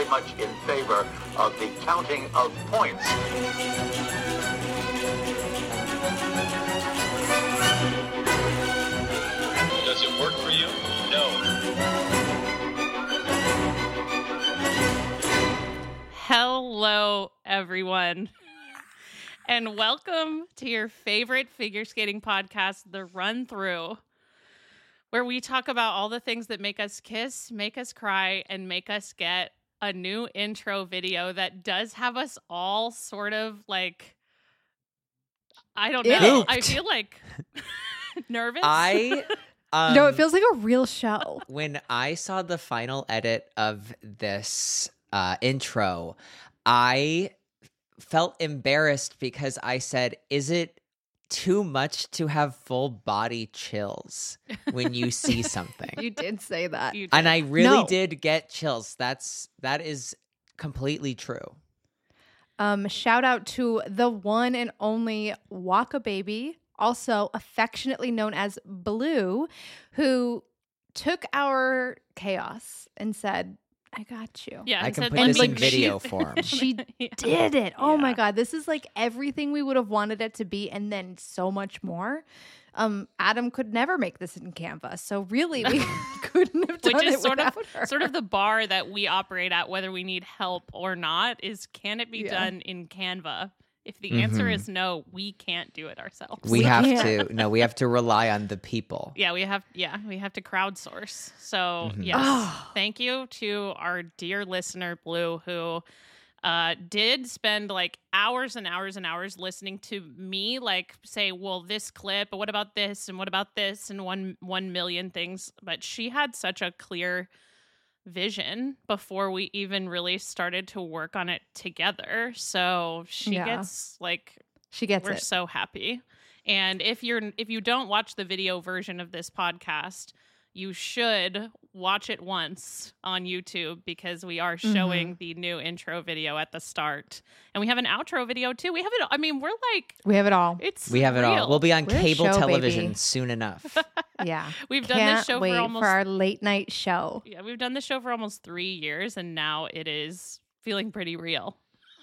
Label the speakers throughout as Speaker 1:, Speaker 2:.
Speaker 1: very much in favor of the counting of points.
Speaker 2: Does it work for you? No.
Speaker 3: Hello, everyone, and welcome to your favorite figure skating podcast, The Run Through, where we talk about all the things that make us kiss, make us cry, and make us get a new intro video that does have us all sort of like, I don't know,
Speaker 4: Pooped.
Speaker 3: I feel like nervous.
Speaker 4: No, it feels like a real show.
Speaker 5: When I saw the final edit of this intro, I felt embarrassed because I said, is it too much to have full body chills when you see something?
Speaker 4: You did say that.
Speaker 3: You did.
Speaker 5: And I really
Speaker 4: No.
Speaker 5: did get chills. That is completely true.
Speaker 4: Shout out to the one and only Waka Baby, also affectionately known as Blue, who took our chaos and said, I got you.
Speaker 3: Yeah,
Speaker 5: I
Speaker 3: and
Speaker 5: can
Speaker 3: said,
Speaker 5: put
Speaker 3: "Let
Speaker 5: this
Speaker 3: me
Speaker 5: in
Speaker 3: be-"
Speaker 5: video form.
Speaker 4: She
Speaker 3: Yeah.
Speaker 4: did it. Oh my
Speaker 3: Yeah.
Speaker 4: God. This is like everything we would have wanted it to be and then so much more. Adam could never make this in Canva. So really we couldn't have done
Speaker 3: Which is
Speaker 4: it
Speaker 3: sort of
Speaker 4: without her.
Speaker 3: sort of the bar that we operate at, whether we need help or not, is can it be
Speaker 4: Yeah.
Speaker 3: done in Canva? If the answer
Speaker 5: Mhm.
Speaker 3: is no, we can't do it ourselves.
Speaker 5: We have
Speaker 4: can't.
Speaker 5: we have to rely on the people.
Speaker 3: we have to crowdsource. So
Speaker 5: Mhm.
Speaker 3: yes,
Speaker 4: Oh.
Speaker 3: thank you to our dear listener Blue, who did spend like hours and hours and hours listening to me like say, well, this clip, but what about this and what about this and 1,000,000 things. But she had such a clear vision before we even really started to work on it together. So she
Speaker 4: Yeah.
Speaker 3: gets like,
Speaker 4: She gets
Speaker 3: we're
Speaker 4: it.
Speaker 3: so happy. And if you don't watch the video version of this podcast, you should watch it once on YouTube because we are showing the new intro video at the start. And we have an outro video too. We have it. I mean, we're like,
Speaker 4: We have it all.
Speaker 3: it's
Speaker 5: We have it all.
Speaker 3: real.
Speaker 5: We'll be on
Speaker 4: We're a
Speaker 5: cable
Speaker 4: show,
Speaker 5: television
Speaker 4: baby.
Speaker 5: soon enough.
Speaker 4: Yeah.
Speaker 3: We've done
Speaker 4: Can't
Speaker 3: this show
Speaker 4: wait
Speaker 3: for almost
Speaker 4: for our late night show.
Speaker 3: yeah, we've done this show for almost 3 years, and now it is feeling pretty real.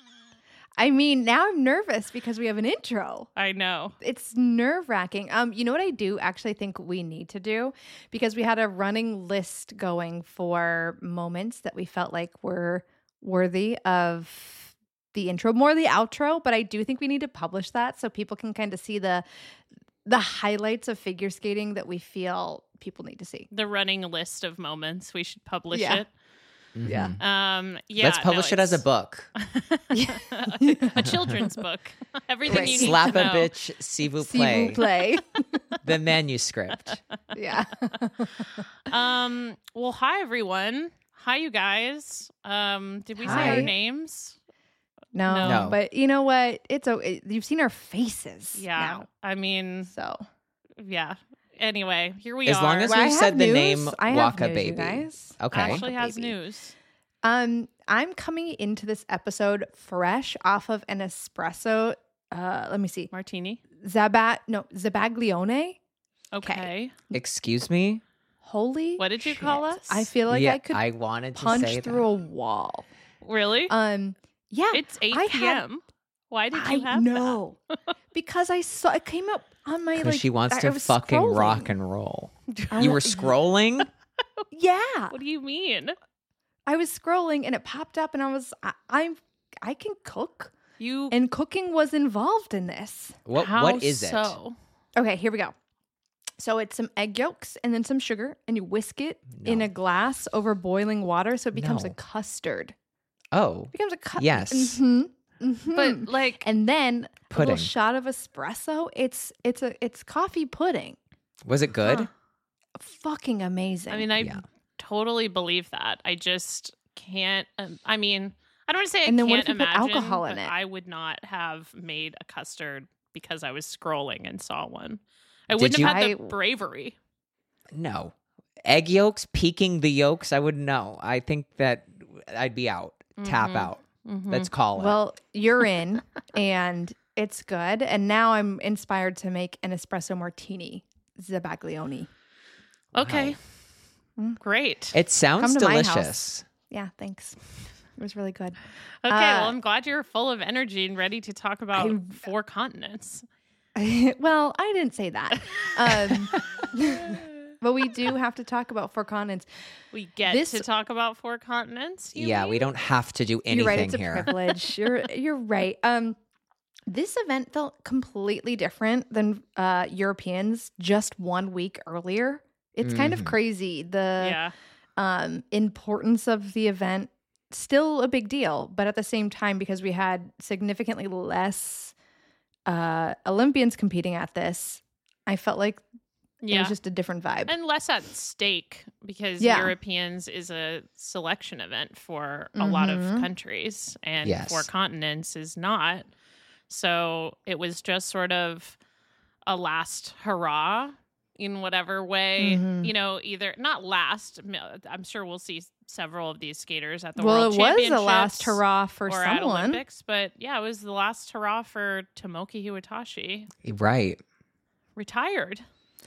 Speaker 4: I mean, now I'm nervous because we have an intro.
Speaker 3: I know.
Speaker 4: It's nerve wracking. You know what I do actually think we need to do? Because we had a running list going for moments that we felt like were worthy of the intro, more the outro, but I do think we need to publish that so people can kind of see the highlights of figure skating that we feel people need to see.
Speaker 3: The running list of moments. We should publish
Speaker 4: Yeah.
Speaker 3: it.
Speaker 4: Yeah.
Speaker 3: Yeah.
Speaker 5: Let's publish it as a
Speaker 3: it's
Speaker 5: book.
Speaker 3: a children's book. Everything
Speaker 4: Right.
Speaker 3: you need
Speaker 5: Slap
Speaker 3: to
Speaker 5: a
Speaker 3: know.
Speaker 5: bitch, s'il vous
Speaker 4: S'il vous
Speaker 5: plaît.
Speaker 4: plaît.
Speaker 5: The manuscript.
Speaker 4: Yeah.
Speaker 3: Well, hi everyone. Hi you guys. Did we say
Speaker 4: Hi.
Speaker 3: our names?
Speaker 4: No,
Speaker 5: No.
Speaker 4: but you know what? You've seen our faces.
Speaker 3: Yeah.
Speaker 4: now,
Speaker 3: I mean,
Speaker 4: so
Speaker 3: yeah. Anyway, here we
Speaker 5: As
Speaker 3: are.
Speaker 5: long as
Speaker 4: Well, I
Speaker 5: you
Speaker 4: have
Speaker 5: said the
Speaker 4: news.
Speaker 5: name
Speaker 4: I have
Speaker 5: Waka
Speaker 4: news, you
Speaker 5: Baby.
Speaker 4: guys.
Speaker 5: Okay.
Speaker 3: Ashley has
Speaker 4: Baby.
Speaker 3: news.
Speaker 4: I'm coming into this episode fresh off of an espresso. Let me see.
Speaker 3: Martini.
Speaker 4: Zabaglione.
Speaker 3: Okay.
Speaker 5: Excuse me?
Speaker 4: Holy.
Speaker 3: What did you
Speaker 4: shit.
Speaker 3: call us?
Speaker 4: I feel like
Speaker 5: yeah,
Speaker 4: I could
Speaker 5: I wanted to
Speaker 4: punch
Speaker 5: say
Speaker 4: through a wall.
Speaker 3: Really?
Speaker 4: Yeah.
Speaker 3: It's 8
Speaker 4: I had-
Speaker 3: p.m. Why did you
Speaker 4: I
Speaker 3: have
Speaker 4: know because I saw it came up on my
Speaker 5: Because
Speaker 4: like.
Speaker 5: she wants
Speaker 4: I
Speaker 5: to
Speaker 4: was
Speaker 5: fucking
Speaker 4: scrolling.
Speaker 5: rock and roll.
Speaker 4: I
Speaker 5: You
Speaker 4: wa-
Speaker 5: were scrolling?
Speaker 4: Yeah.
Speaker 3: What do you mean?
Speaker 4: I was scrolling and it popped up and I was I can cook
Speaker 3: You
Speaker 4: and cooking was involved in this.
Speaker 5: What
Speaker 3: how
Speaker 5: what is it?
Speaker 3: so?
Speaker 4: Okay, here we go. So it's some egg yolks and then some sugar and you whisk it in
Speaker 5: No.
Speaker 4: a glass over boiling water so it becomes a
Speaker 5: No.
Speaker 4: custard.
Speaker 5: Oh,
Speaker 4: It becomes a custard.
Speaker 5: Yes.
Speaker 3: But like
Speaker 4: and then a
Speaker 5: Pudding.
Speaker 4: little shot of espresso. It's coffee pudding.
Speaker 5: was it good?
Speaker 3: Huh.
Speaker 4: Fucking amazing.
Speaker 3: I mean, I
Speaker 5: Yeah.
Speaker 3: totally believe that. I just can't. I mean, I don't want to say I
Speaker 4: And then
Speaker 3: can't
Speaker 4: what if you put
Speaker 3: imagine,
Speaker 4: alcohol in
Speaker 3: but
Speaker 4: it?
Speaker 3: I would not have made a custard because I was scrolling and saw one. I
Speaker 5: Did
Speaker 3: wouldn't
Speaker 5: you-
Speaker 3: have had the
Speaker 4: I-
Speaker 3: bravery.
Speaker 5: No. Egg yolks, peeking the yolks, I wouldn't know. I think that I'd be out. Tap
Speaker 3: Mhm.
Speaker 5: out.
Speaker 3: Mhm.
Speaker 5: Let's call it.
Speaker 4: well, you're in and it's good. And now I'm inspired to make an espresso martini. Zabaglione.
Speaker 3: Okay.
Speaker 4: Mm.
Speaker 3: Great.
Speaker 5: It sounds
Speaker 4: Come to my house.
Speaker 5: delicious.
Speaker 4: Yeah, thanks. It was really good.
Speaker 3: Okay, well, I'm glad you're full of energy and ready to talk about
Speaker 4: I-
Speaker 3: 4 continents.
Speaker 4: Well, I didn't say that. But we do have to talk about 4 continents.
Speaker 3: We get
Speaker 4: This-
Speaker 3: to talk about 4 continents. You
Speaker 5: Yeah,
Speaker 3: mean?
Speaker 5: we don't have to do anything
Speaker 4: You're right. It's a
Speaker 5: here.
Speaker 4: privilege. You're right. This event felt completely different than Europeans just 1 week earlier. It's kind of
Speaker 5: Mhm.
Speaker 4: crazy. The
Speaker 3: Yeah.
Speaker 4: importance of the event, still a big deal, but at the same time, because we had significantly less Olympians competing at this, I felt like it
Speaker 3: Yeah.
Speaker 4: was just a different vibe.
Speaker 3: And less at stake because
Speaker 4: Yeah.
Speaker 3: Europeans is a selection event for a lot of
Speaker 4: Mhm.
Speaker 3: countries, and
Speaker 5: Yes.
Speaker 3: 4 continents is not. So it was just sort of a last hurrah in whatever way,
Speaker 4: Mhm.
Speaker 3: either not last. I'm sure we'll see several of these skaters at the
Speaker 4: Well,
Speaker 3: World
Speaker 4: it was
Speaker 3: Championships
Speaker 4: a last hurrah for
Speaker 3: or at
Speaker 4: someone.
Speaker 3: Olympics, but yeah, it was the last hurrah for Tomoki Iwatashi.
Speaker 5: Right.
Speaker 3: Retired.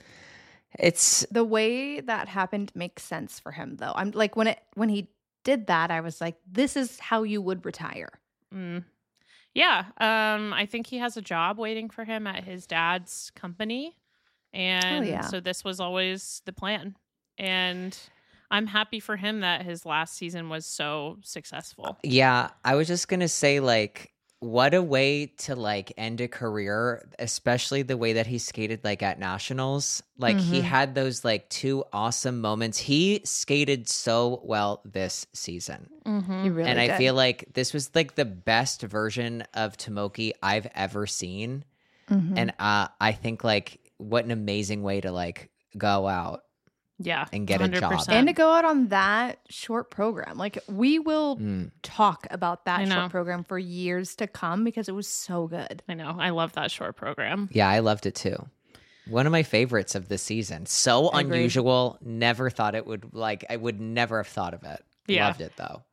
Speaker 5: It's
Speaker 4: The way that happened makes sense for him, though. I'm like when he did that, I was like, this is how you would retire.
Speaker 3: Mm. Yeah, I think he has a job waiting for him at his dad's company. And
Speaker 4: yeah.
Speaker 3: so this was always the plan. And I'm happy for him that his last season was so successful.
Speaker 5: yeah, I was just going to say like what a way to like end a career, especially the way that he skated like at nationals. Like he
Speaker 4: Mhm.
Speaker 5: had those like 2 awesome moments. He skated so well this season.
Speaker 3: Mm-hmm.
Speaker 4: He really
Speaker 5: and I
Speaker 4: did.
Speaker 5: feel like this was like the best version of Tomoki I've ever seen.
Speaker 4: Mhm.
Speaker 5: And I think like what an amazing way to like go out.
Speaker 3: Yeah.
Speaker 5: And get a job.
Speaker 3: 100%.
Speaker 4: And to go out on that short program, like we will
Speaker 5: Mm.
Speaker 4: talk about
Speaker 3: I
Speaker 4: that
Speaker 3: know.
Speaker 4: short program for years to come because it was so good.
Speaker 3: I know. I love that short program.
Speaker 5: Yeah, I loved it too. One of my favorites of the season. So
Speaker 4: I agree.
Speaker 5: unusual. Never thought it would like I would never have thought of it.
Speaker 3: Yeah.
Speaker 5: Loved it though.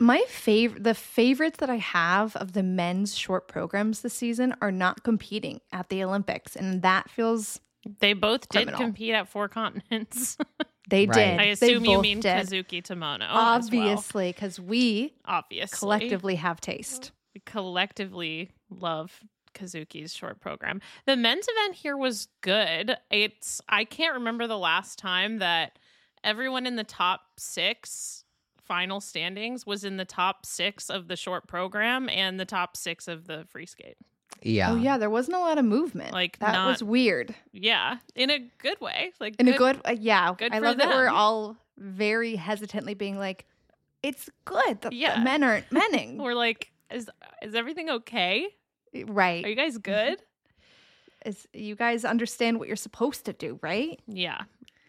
Speaker 4: The favorites that I have of the men's short programs this season are not competing at the Olympics, and that feels
Speaker 3: They both did
Speaker 4: Criminal.
Speaker 3: compete at 4 continents.
Speaker 4: they
Speaker 5: Right.
Speaker 4: did.
Speaker 3: I
Speaker 4: They
Speaker 3: assume you
Speaker 4: both
Speaker 3: mean
Speaker 4: did.
Speaker 3: Kazuki Tomono.
Speaker 4: Obviously, because we
Speaker 3: Obviously.
Speaker 4: collectively have taste.
Speaker 3: We collectively love Kazuki's short program. The men's event here was good. I can't remember the last time that everyone in the top 6 final standings was in the top 6 of the short program and the top 6 of the free skate.
Speaker 5: Yeah.
Speaker 4: Oh yeah, there wasn't a lot of movement.
Speaker 3: Like,
Speaker 4: that
Speaker 3: not-
Speaker 4: was weird.
Speaker 3: Yeah, in a good way. Like
Speaker 4: In a good, yeah.
Speaker 3: good
Speaker 4: I
Speaker 3: for
Speaker 4: love that we're
Speaker 3: them.
Speaker 4: all very hesitantly being like, "It's good. The
Speaker 3: Yeah.
Speaker 4: men aren't menning."
Speaker 3: We're like, is everything okay?
Speaker 4: Right?
Speaker 3: Are you guys good?
Speaker 4: Is you guys understand what you're supposed to do, right?
Speaker 3: Yeah.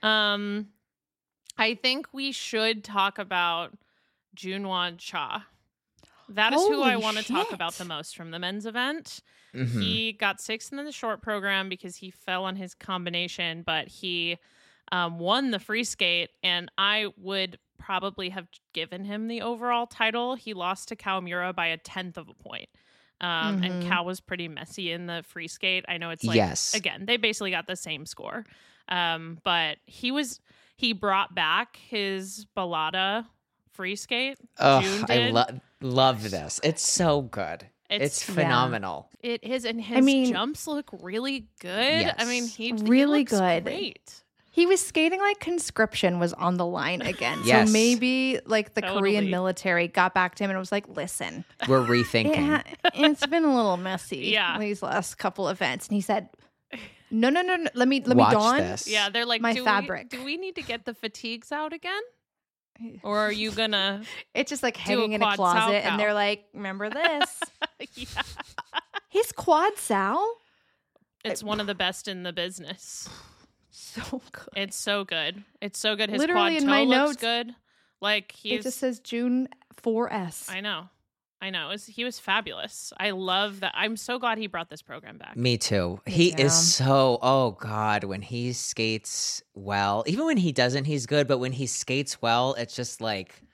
Speaker 3: I think we should talk about Junwan Cha. That is who I
Speaker 4: Holy
Speaker 3: want to talk
Speaker 4: shit.
Speaker 3: about the most from the men's event.
Speaker 5: Mhm.
Speaker 3: He got 6th in the short program because he fell on his combination, but he won the free skate, and I would probably have given him the overall title. He lost to Kawamura by 1/10 of a point. And
Speaker 4: Mhm.
Speaker 3: Cal was pretty messy in the free skate. I know it's like,
Speaker 5: Yes.
Speaker 3: again, they basically got the same score. But he brought back his Balada free skate.
Speaker 5: Oh,
Speaker 3: June
Speaker 5: I
Speaker 3: did.
Speaker 5: love this. It's so good. It's
Speaker 3: Yeah.
Speaker 5: phenomenal.
Speaker 3: It is, and his
Speaker 4: mean-
Speaker 3: jumps look really good. I mean,
Speaker 5: Yes.
Speaker 3: he
Speaker 4: Really
Speaker 3: looks
Speaker 4: good.
Speaker 3: Great.
Speaker 4: He was skating like conscription was on the line again.
Speaker 5: Yes.
Speaker 4: So maybe like the
Speaker 3: Totally.
Speaker 4: Korean military got back to him and was like, "Listen,
Speaker 5: We're rethinking.
Speaker 4: it's been a little messy
Speaker 3: Yeah.
Speaker 4: these last couple events." And he said, "No. Let me
Speaker 5: Watch
Speaker 4: don
Speaker 5: this.
Speaker 3: Yeah, they're like,
Speaker 4: my
Speaker 3: do
Speaker 4: fabric."
Speaker 3: do we need to get the fatigues out again, or are you gonna?
Speaker 4: It's just like
Speaker 3: Do a
Speaker 4: hanging in a
Speaker 3: quad
Speaker 4: closet,
Speaker 3: Sao
Speaker 4: and they're like, "Remember this?
Speaker 3: Yeah,
Speaker 4: His quad Sal,
Speaker 3: it's one of the best in the business.
Speaker 4: so good."
Speaker 3: It's so good. It's so good. His
Speaker 4: Literally
Speaker 3: quad
Speaker 4: in
Speaker 3: toe
Speaker 4: my
Speaker 3: looks
Speaker 4: notes,
Speaker 3: good. Like
Speaker 4: It
Speaker 3: he's.
Speaker 4: just says June 4S.
Speaker 3: I know. He was fabulous. I love that. I'm so glad he brought this program back.
Speaker 5: Me too.
Speaker 4: Me
Speaker 5: He
Speaker 4: too.
Speaker 5: is so, oh God, when he skates well, even when he doesn't, he's good. But when he skates well, it's just like,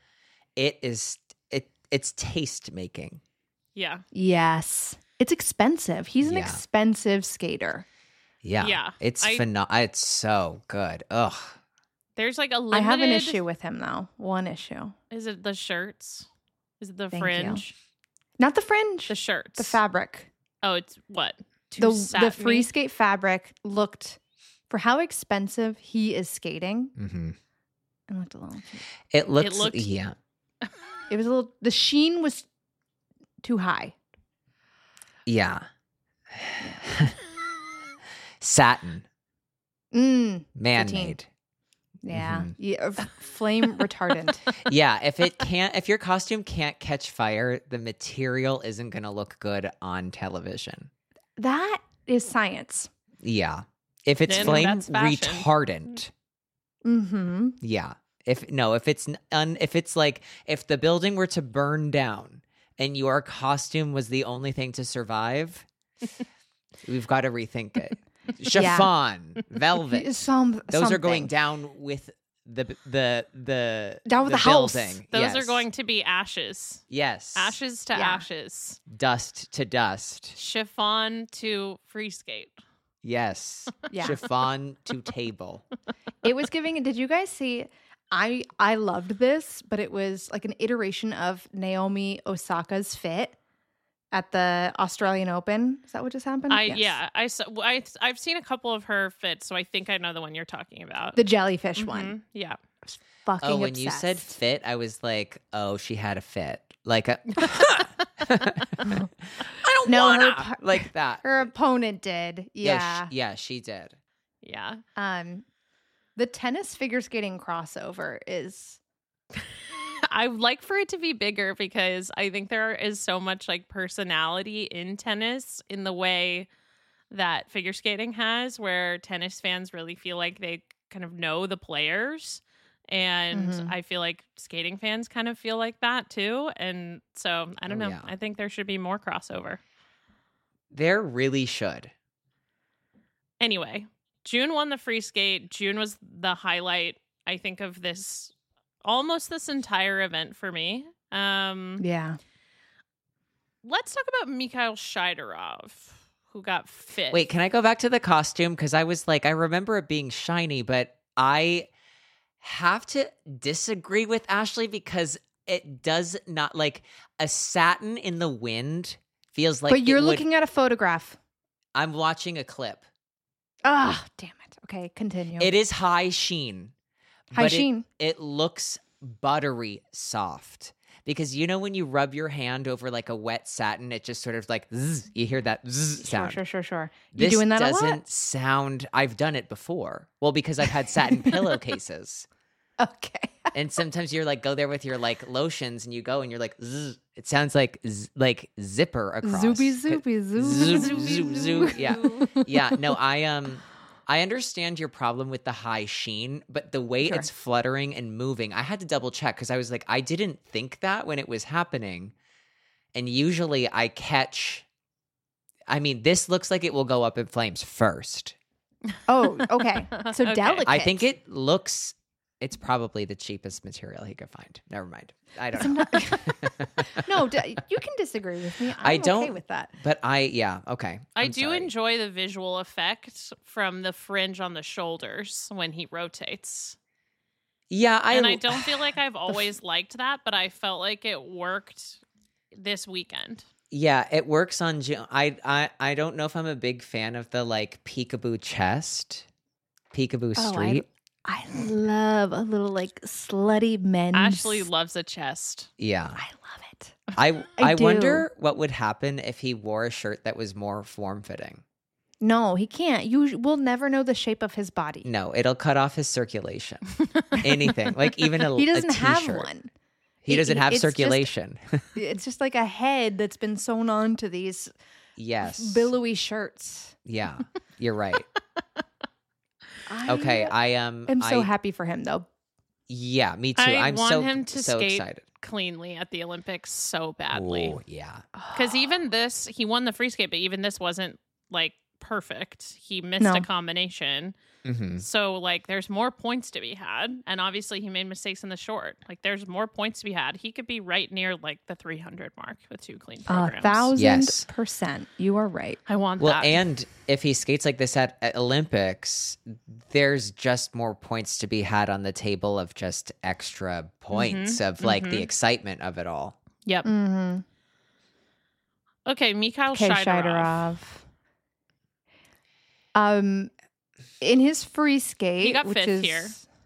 Speaker 5: it's taste making.
Speaker 3: Yeah.
Speaker 4: Yes, it's expensive. He's an
Speaker 5: Yeah.
Speaker 4: expensive skater.
Speaker 5: Yeah.
Speaker 3: Yeah.
Speaker 5: It's it's so good. Ugh.
Speaker 3: There's like a limited.
Speaker 4: I have an issue with him though. One issue.
Speaker 3: Is it the shirts? Is it the
Speaker 4: Thank you.
Speaker 3: fringe?
Speaker 4: Not the fringe,
Speaker 3: The shirts.
Speaker 4: the fabric.
Speaker 3: Oh, it's what?
Speaker 4: The
Speaker 3: satiny?
Speaker 4: free skate fabric looked, for how expensive he is skating,
Speaker 5: Mm-hmm.
Speaker 4: it looked a little.
Speaker 5: It looks,
Speaker 3: looked-
Speaker 5: yeah.
Speaker 4: It was a little. The sheen was too high.
Speaker 5: Yeah. Satin, man-made.
Speaker 4: Yeah,
Speaker 5: Mhm.
Speaker 4: yeah, flame retardant.
Speaker 5: Yeah, if your costume can't catch fire, the material isn't going to look good on television.
Speaker 4: That is science.
Speaker 5: Yeah. If it's
Speaker 3: Then
Speaker 5: flame
Speaker 3: that's fashion.
Speaker 5: retardant.
Speaker 4: Mm-hmm.
Speaker 5: Yeah. If the building were to burn down and your costume was the only thing to survive, we've got to rethink it. Chiffon, velvet. Those are going down with the
Speaker 4: Down with the house.
Speaker 5: building.
Speaker 3: Those
Speaker 5: Yes.
Speaker 3: are going to be ashes.
Speaker 5: Yes.
Speaker 3: Ashes to
Speaker 4: Yeah.
Speaker 3: ashes.
Speaker 5: Dust to dust.
Speaker 3: Chiffon to free skate.
Speaker 5: Yes.
Speaker 4: Yeah.
Speaker 5: Chiffon to table.
Speaker 4: It was giving. Did you guys see? I loved this, but it was like an iteration of Naomi Osaka's fit at the Australian Open. Is that what just happened? Yes.
Speaker 3: I've seen a couple of her fits, so I think I know the one you're talking about.
Speaker 4: The jellyfish one.
Speaker 3: Mhm. Yeah.
Speaker 4: Fucking
Speaker 5: Oh, when you said
Speaker 4: obsessed.
Speaker 5: fit, I was like, oh, she had a fit. Like a I don't
Speaker 4: No, her
Speaker 5: wanna
Speaker 4: pa-
Speaker 5: like that.
Speaker 4: Her opponent did. Yeah.
Speaker 5: She did.
Speaker 3: Yeah.
Speaker 4: The tennis figure skating crossover is
Speaker 3: I would like for it to be bigger because I think there is so much like personality in tennis in the way that figure skating has, where tennis fans really feel like they kind of know the players. And
Speaker 4: Mhm.
Speaker 3: I feel like skating fans kind of feel like that too. And so I don't
Speaker 5: Oh,
Speaker 3: know.
Speaker 5: yeah.
Speaker 3: I think there should be more crossover.
Speaker 5: There really should.
Speaker 3: Anyway, June won the free skate. June was the highlight, I think, of this almost this entire event for me.
Speaker 4: yeah.
Speaker 3: Let's talk about Mikhail Shidorov, who got fifth.
Speaker 5: Wait, can I go back to the costume? Because I was like, I remember it being shiny, but I have to disagree with Ashley because it does not, like, a satin in the wind feels like
Speaker 4: but you're
Speaker 5: it would-
Speaker 4: looking at a photograph.
Speaker 5: I'm watching a clip.
Speaker 4: Ah, damn it. Okay, continue.
Speaker 5: It is high sheen.
Speaker 4: High
Speaker 5: but
Speaker 4: sheen.
Speaker 5: It looks buttery soft. Because you know when you rub your hand over like a wet satin, it just sort of like zzz, you hear that zzz sound.
Speaker 4: Sure. You
Speaker 5: This
Speaker 4: doing that a
Speaker 5: doesn't
Speaker 4: lot?
Speaker 5: sound. I've done it before. Well, because I've had satin pillowcases,
Speaker 4: Okay.
Speaker 5: and sometimes you're like go there with your like lotions, and you go and you're like zzz. It sounds like like zipper across.
Speaker 4: Zoopy, zoopy,
Speaker 5: Zoop,
Speaker 4: zoop.
Speaker 5: zoop, zoop. Yeah. No, I understand your problem with the high sheen, but the way
Speaker 4: Sure.
Speaker 5: it's fluttering and moving, I had to double check because I was like, I didn't think that when it was happening. And usually I catch. I mean, this looks like it will go up in flames first.
Speaker 4: Oh, okay. So
Speaker 3: Okay.
Speaker 4: delicate.
Speaker 5: I think it looks. It's probably the cheapest material he could find. Never mind. I don't know.
Speaker 4: No, you can disagree with me.
Speaker 5: I
Speaker 4: I'm
Speaker 5: don't-
Speaker 4: okay with that.
Speaker 5: But okay.
Speaker 3: I
Speaker 5: I'm
Speaker 3: do
Speaker 5: sorry.
Speaker 3: enjoy the visual effect from the fringe on the shoulders when he rotates.
Speaker 5: Yeah,
Speaker 3: And I don't feel like I've always liked that, but I felt like it worked this weekend.
Speaker 5: Yeah, it works on. I don't know if I'm a big fan of the like peekaboo chest, peekaboo
Speaker 4: Oh,
Speaker 5: street.
Speaker 4: I love a little like slutty men's.
Speaker 3: Ashley loves a chest.
Speaker 5: Yeah,
Speaker 4: I love it.
Speaker 5: I
Speaker 4: do.
Speaker 5: wonder what would happen if he wore a shirt that was more form fitting.
Speaker 4: No, he can't. You will never know the shape of his body.
Speaker 5: No, it'll cut off his circulation. Anything like even a
Speaker 4: He doesn't
Speaker 5: a
Speaker 4: have
Speaker 5: t-shirt.
Speaker 4: one.
Speaker 5: He doesn't have
Speaker 4: it's just-
Speaker 5: circulation.
Speaker 4: It's just like a head that's been sewn on to these
Speaker 5: Yes.
Speaker 4: billowy shirts.
Speaker 5: Yeah, you're right. Okay, I am.
Speaker 4: I'm so happy for him though.
Speaker 5: Yeah, me too.
Speaker 3: I
Speaker 5: I'm
Speaker 3: want
Speaker 5: so
Speaker 3: him to
Speaker 5: so
Speaker 3: skate
Speaker 5: excited.
Speaker 3: cleanly at the Olympics so badly.
Speaker 5: Oh yeah.
Speaker 3: Because even this, he won the free skate, but even this wasn't like perfect. He missed
Speaker 4: No.
Speaker 3: a combination.
Speaker 5: Mm-hmm.
Speaker 3: So like there's more points to be had. And obviously he made mistakes in the short. Like there's more points to be had. He could be right near like the 300 mark with 2 clean programs.
Speaker 4: 1,000%. You are right.
Speaker 3: I want
Speaker 5: Well,
Speaker 3: that.
Speaker 5: and if he skates like this at Olympics, there's just more points to be had on the table of just extra points of like the excitement of it all.
Speaker 3: Yep.
Speaker 4: Mm-hmm.
Speaker 3: Okay, Mikhail
Speaker 4: Okay,
Speaker 3: Shidorov.
Speaker 4: In his free skate,
Speaker 3: He got
Speaker 4: which
Speaker 3: fifth
Speaker 4: is
Speaker 3: here.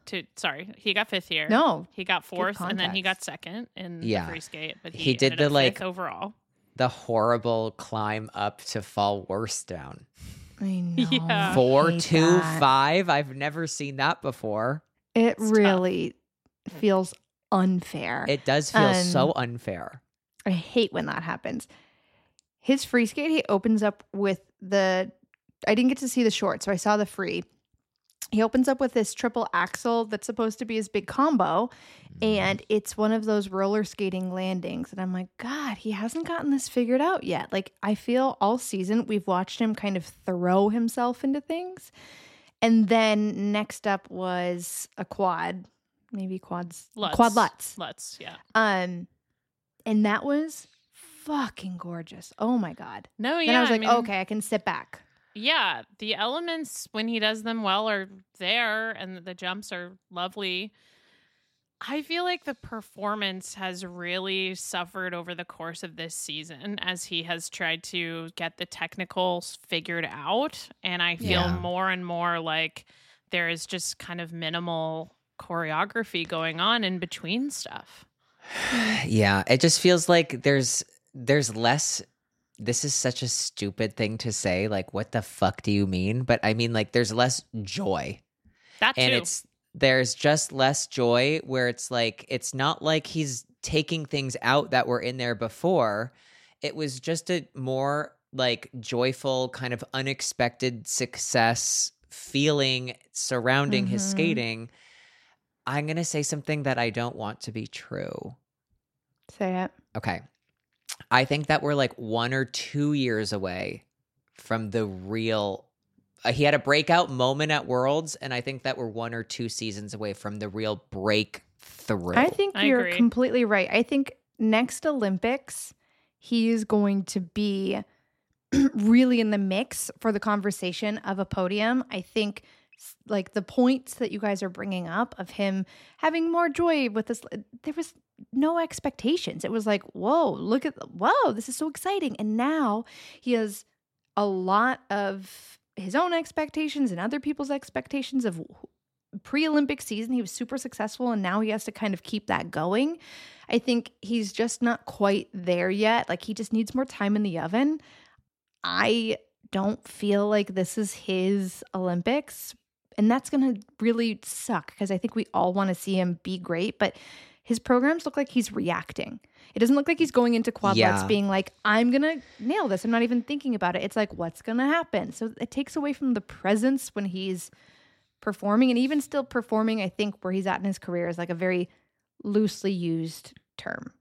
Speaker 3: He got fifth here.
Speaker 4: no,
Speaker 3: He got fourth, and then he got
Speaker 4: context.
Speaker 3: second in
Speaker 5: Yeah.
Speaker 3: the free skate. But
Speaker 5: He did
Speaker 3: ended
Speaker 5: the,
Speaker 3: up
Speaker 5: like-
Speaker 3: fifth overall.
Speaker 5: The horrible climb up to fall worse down.
Speaker 4: I know.
Speaker 3: Yeah.
Speaker 4: I
Speaker 5: 4,
Speaker 4: hate
Speaker 5: 2,
Speaker 4: that.
Speaker 5: 5. I've never seen that before.
Speaker 4: It
Speaker 3: It's
Speaker 4: really feels unfair.
Speaker 5: It does feel so unfair.
Speaker 4: I hate when that happens. His free skate, he opens up with I didn't get to see the short, so I saw the free. He opens up with this triple axel that's supposed to be his big combo, and it's one of those roller skating landings. And I'm like, God, he hasn't gotten this figured out yet. Like, I feel all season we've watched him kind of throw himself into things. And then next up was a quad, maybe quad Lutz.
Speaker 3: Lutz, yeah.
Speaker 4: And that was fucking gorgeous. Oh my God.
Speaker 3: No, yeah.
Speaker 4: Then I was like,
Speaker 3: mean,
Speaker 4: okay, I can sit back.
Speaker 3: Yeah, the elements when he does them well are there, and the jumps are lovely. I feel like the performance has really suffered over the course of this season as he has tried to get the technicals figured out. And I feel
Speaker 5: Yeah.
Speaker 3: more and more like there is just kind of minimal choreography going on in between stuff.
Speaker 5: Yeah, it just feels like there's less. This is such a stupid thing to say. Like, what the fuck do you mean? But I mean, like, there's less joy.
Speaker 3: That too.
Speaker 5: And there's just less joy where it's like, it's not like he's taking things out that were in there before. It was just a more like joyful, kind of unexpected success feeling surrounding his
Speaker 4: Mhm.
Speaker 5: skating. I'm going to say something that I don't want to be true.
Speaker 4: Say it.
Speaker 5: Okay. I think that we're like 1 or 2 years away from the real. He had a breakout moment at Worlds, and I think that we're 1 or 2 seasons away from the real breakthrough.
Speaker 4: I think
Speaker 3: I
Speaker 4: you're
Speaker 3: agree.
Speaker 4: completely right. I think next Olympics, he is going to be really in the mix for the conversation of a podium. I think like the points that you guys are bringing up of him having more joy with this, there was no expectations. It was like, whoa, this is so exciting. And now he has a lot of his own expectations and other people's expectations of pre-Olympic season. He was super successful, and now he has to kind of keep that going. I think he's just not quite there yet. Like, he just needs more time in the oven. I don't feel like this is his Olympics, and that's going to really suck because I think we all want to see him be great, but his programs look like he's reacting. It doesn't look like he's going into quad Lutz being like, I'm going to nail this. I'm not even thinking about it. It's like, what's going to happen? So it takes away from the presence when he's performing, and even still performing, I think where he's at in his career is like a very loosely used term.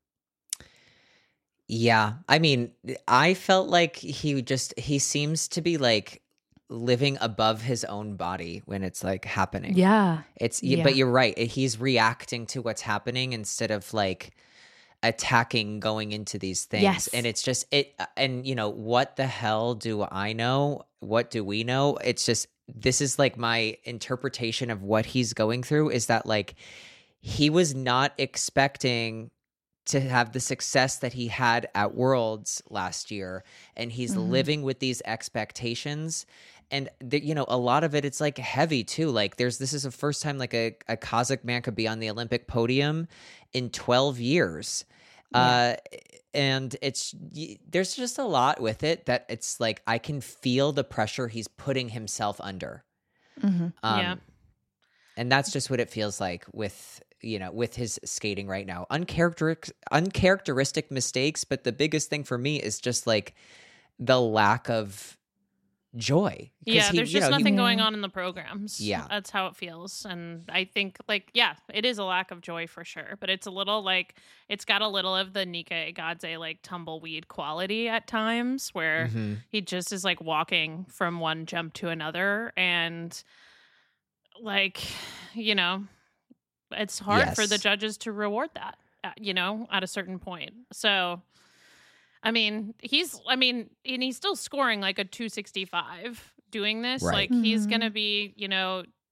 Speaker 5: Yeah. I mean, I felt like he seems to be like living above his own body when it's like happening.
Speaker 4: Yeah.
Speaker 5: But you're right. He's reacting to what's happening instead of like attacking going into these things.
Speaker 4: Yes.
Speaker 5: And it's just and you know, what the hell do I know? What do we know? It's just, this is like my interpretation of what he's going through is that like he was not expecting to have the success that he had at Worlds last year, and he's living with these expectations. And you know, a lot of it's like heavy too. Like this is the first time like a Kazakh man could be on the Olympic podium in 12 years. And there's just a lot with it that it's like, I can feel the pressure he's putting himself under.
Speaker 3: Yeah.
Speaker 5: And that's just what it feels like with his skating right now. Uncharacteristic mistakes, but the biggest thing for me is just like the lack of joy.
Speaker 3: Yeah, there's just nothing going on in the programs.
Speaker 5: Yeah.
Speaker 3: That's how it feels. And I think, like, yeah, it is a lack of joy for sure. But it's a little like, it's got a little of the Nika Igadze, like, tumbleweed quality at times where he just is, like, walking from one jump to another. And, like, you know, it's hard for the judges to reward that, at a certain point. So, and he's still scoring like a 265 doing this.
Speaker 5: Right.
Speaker 3: Like he's going to be,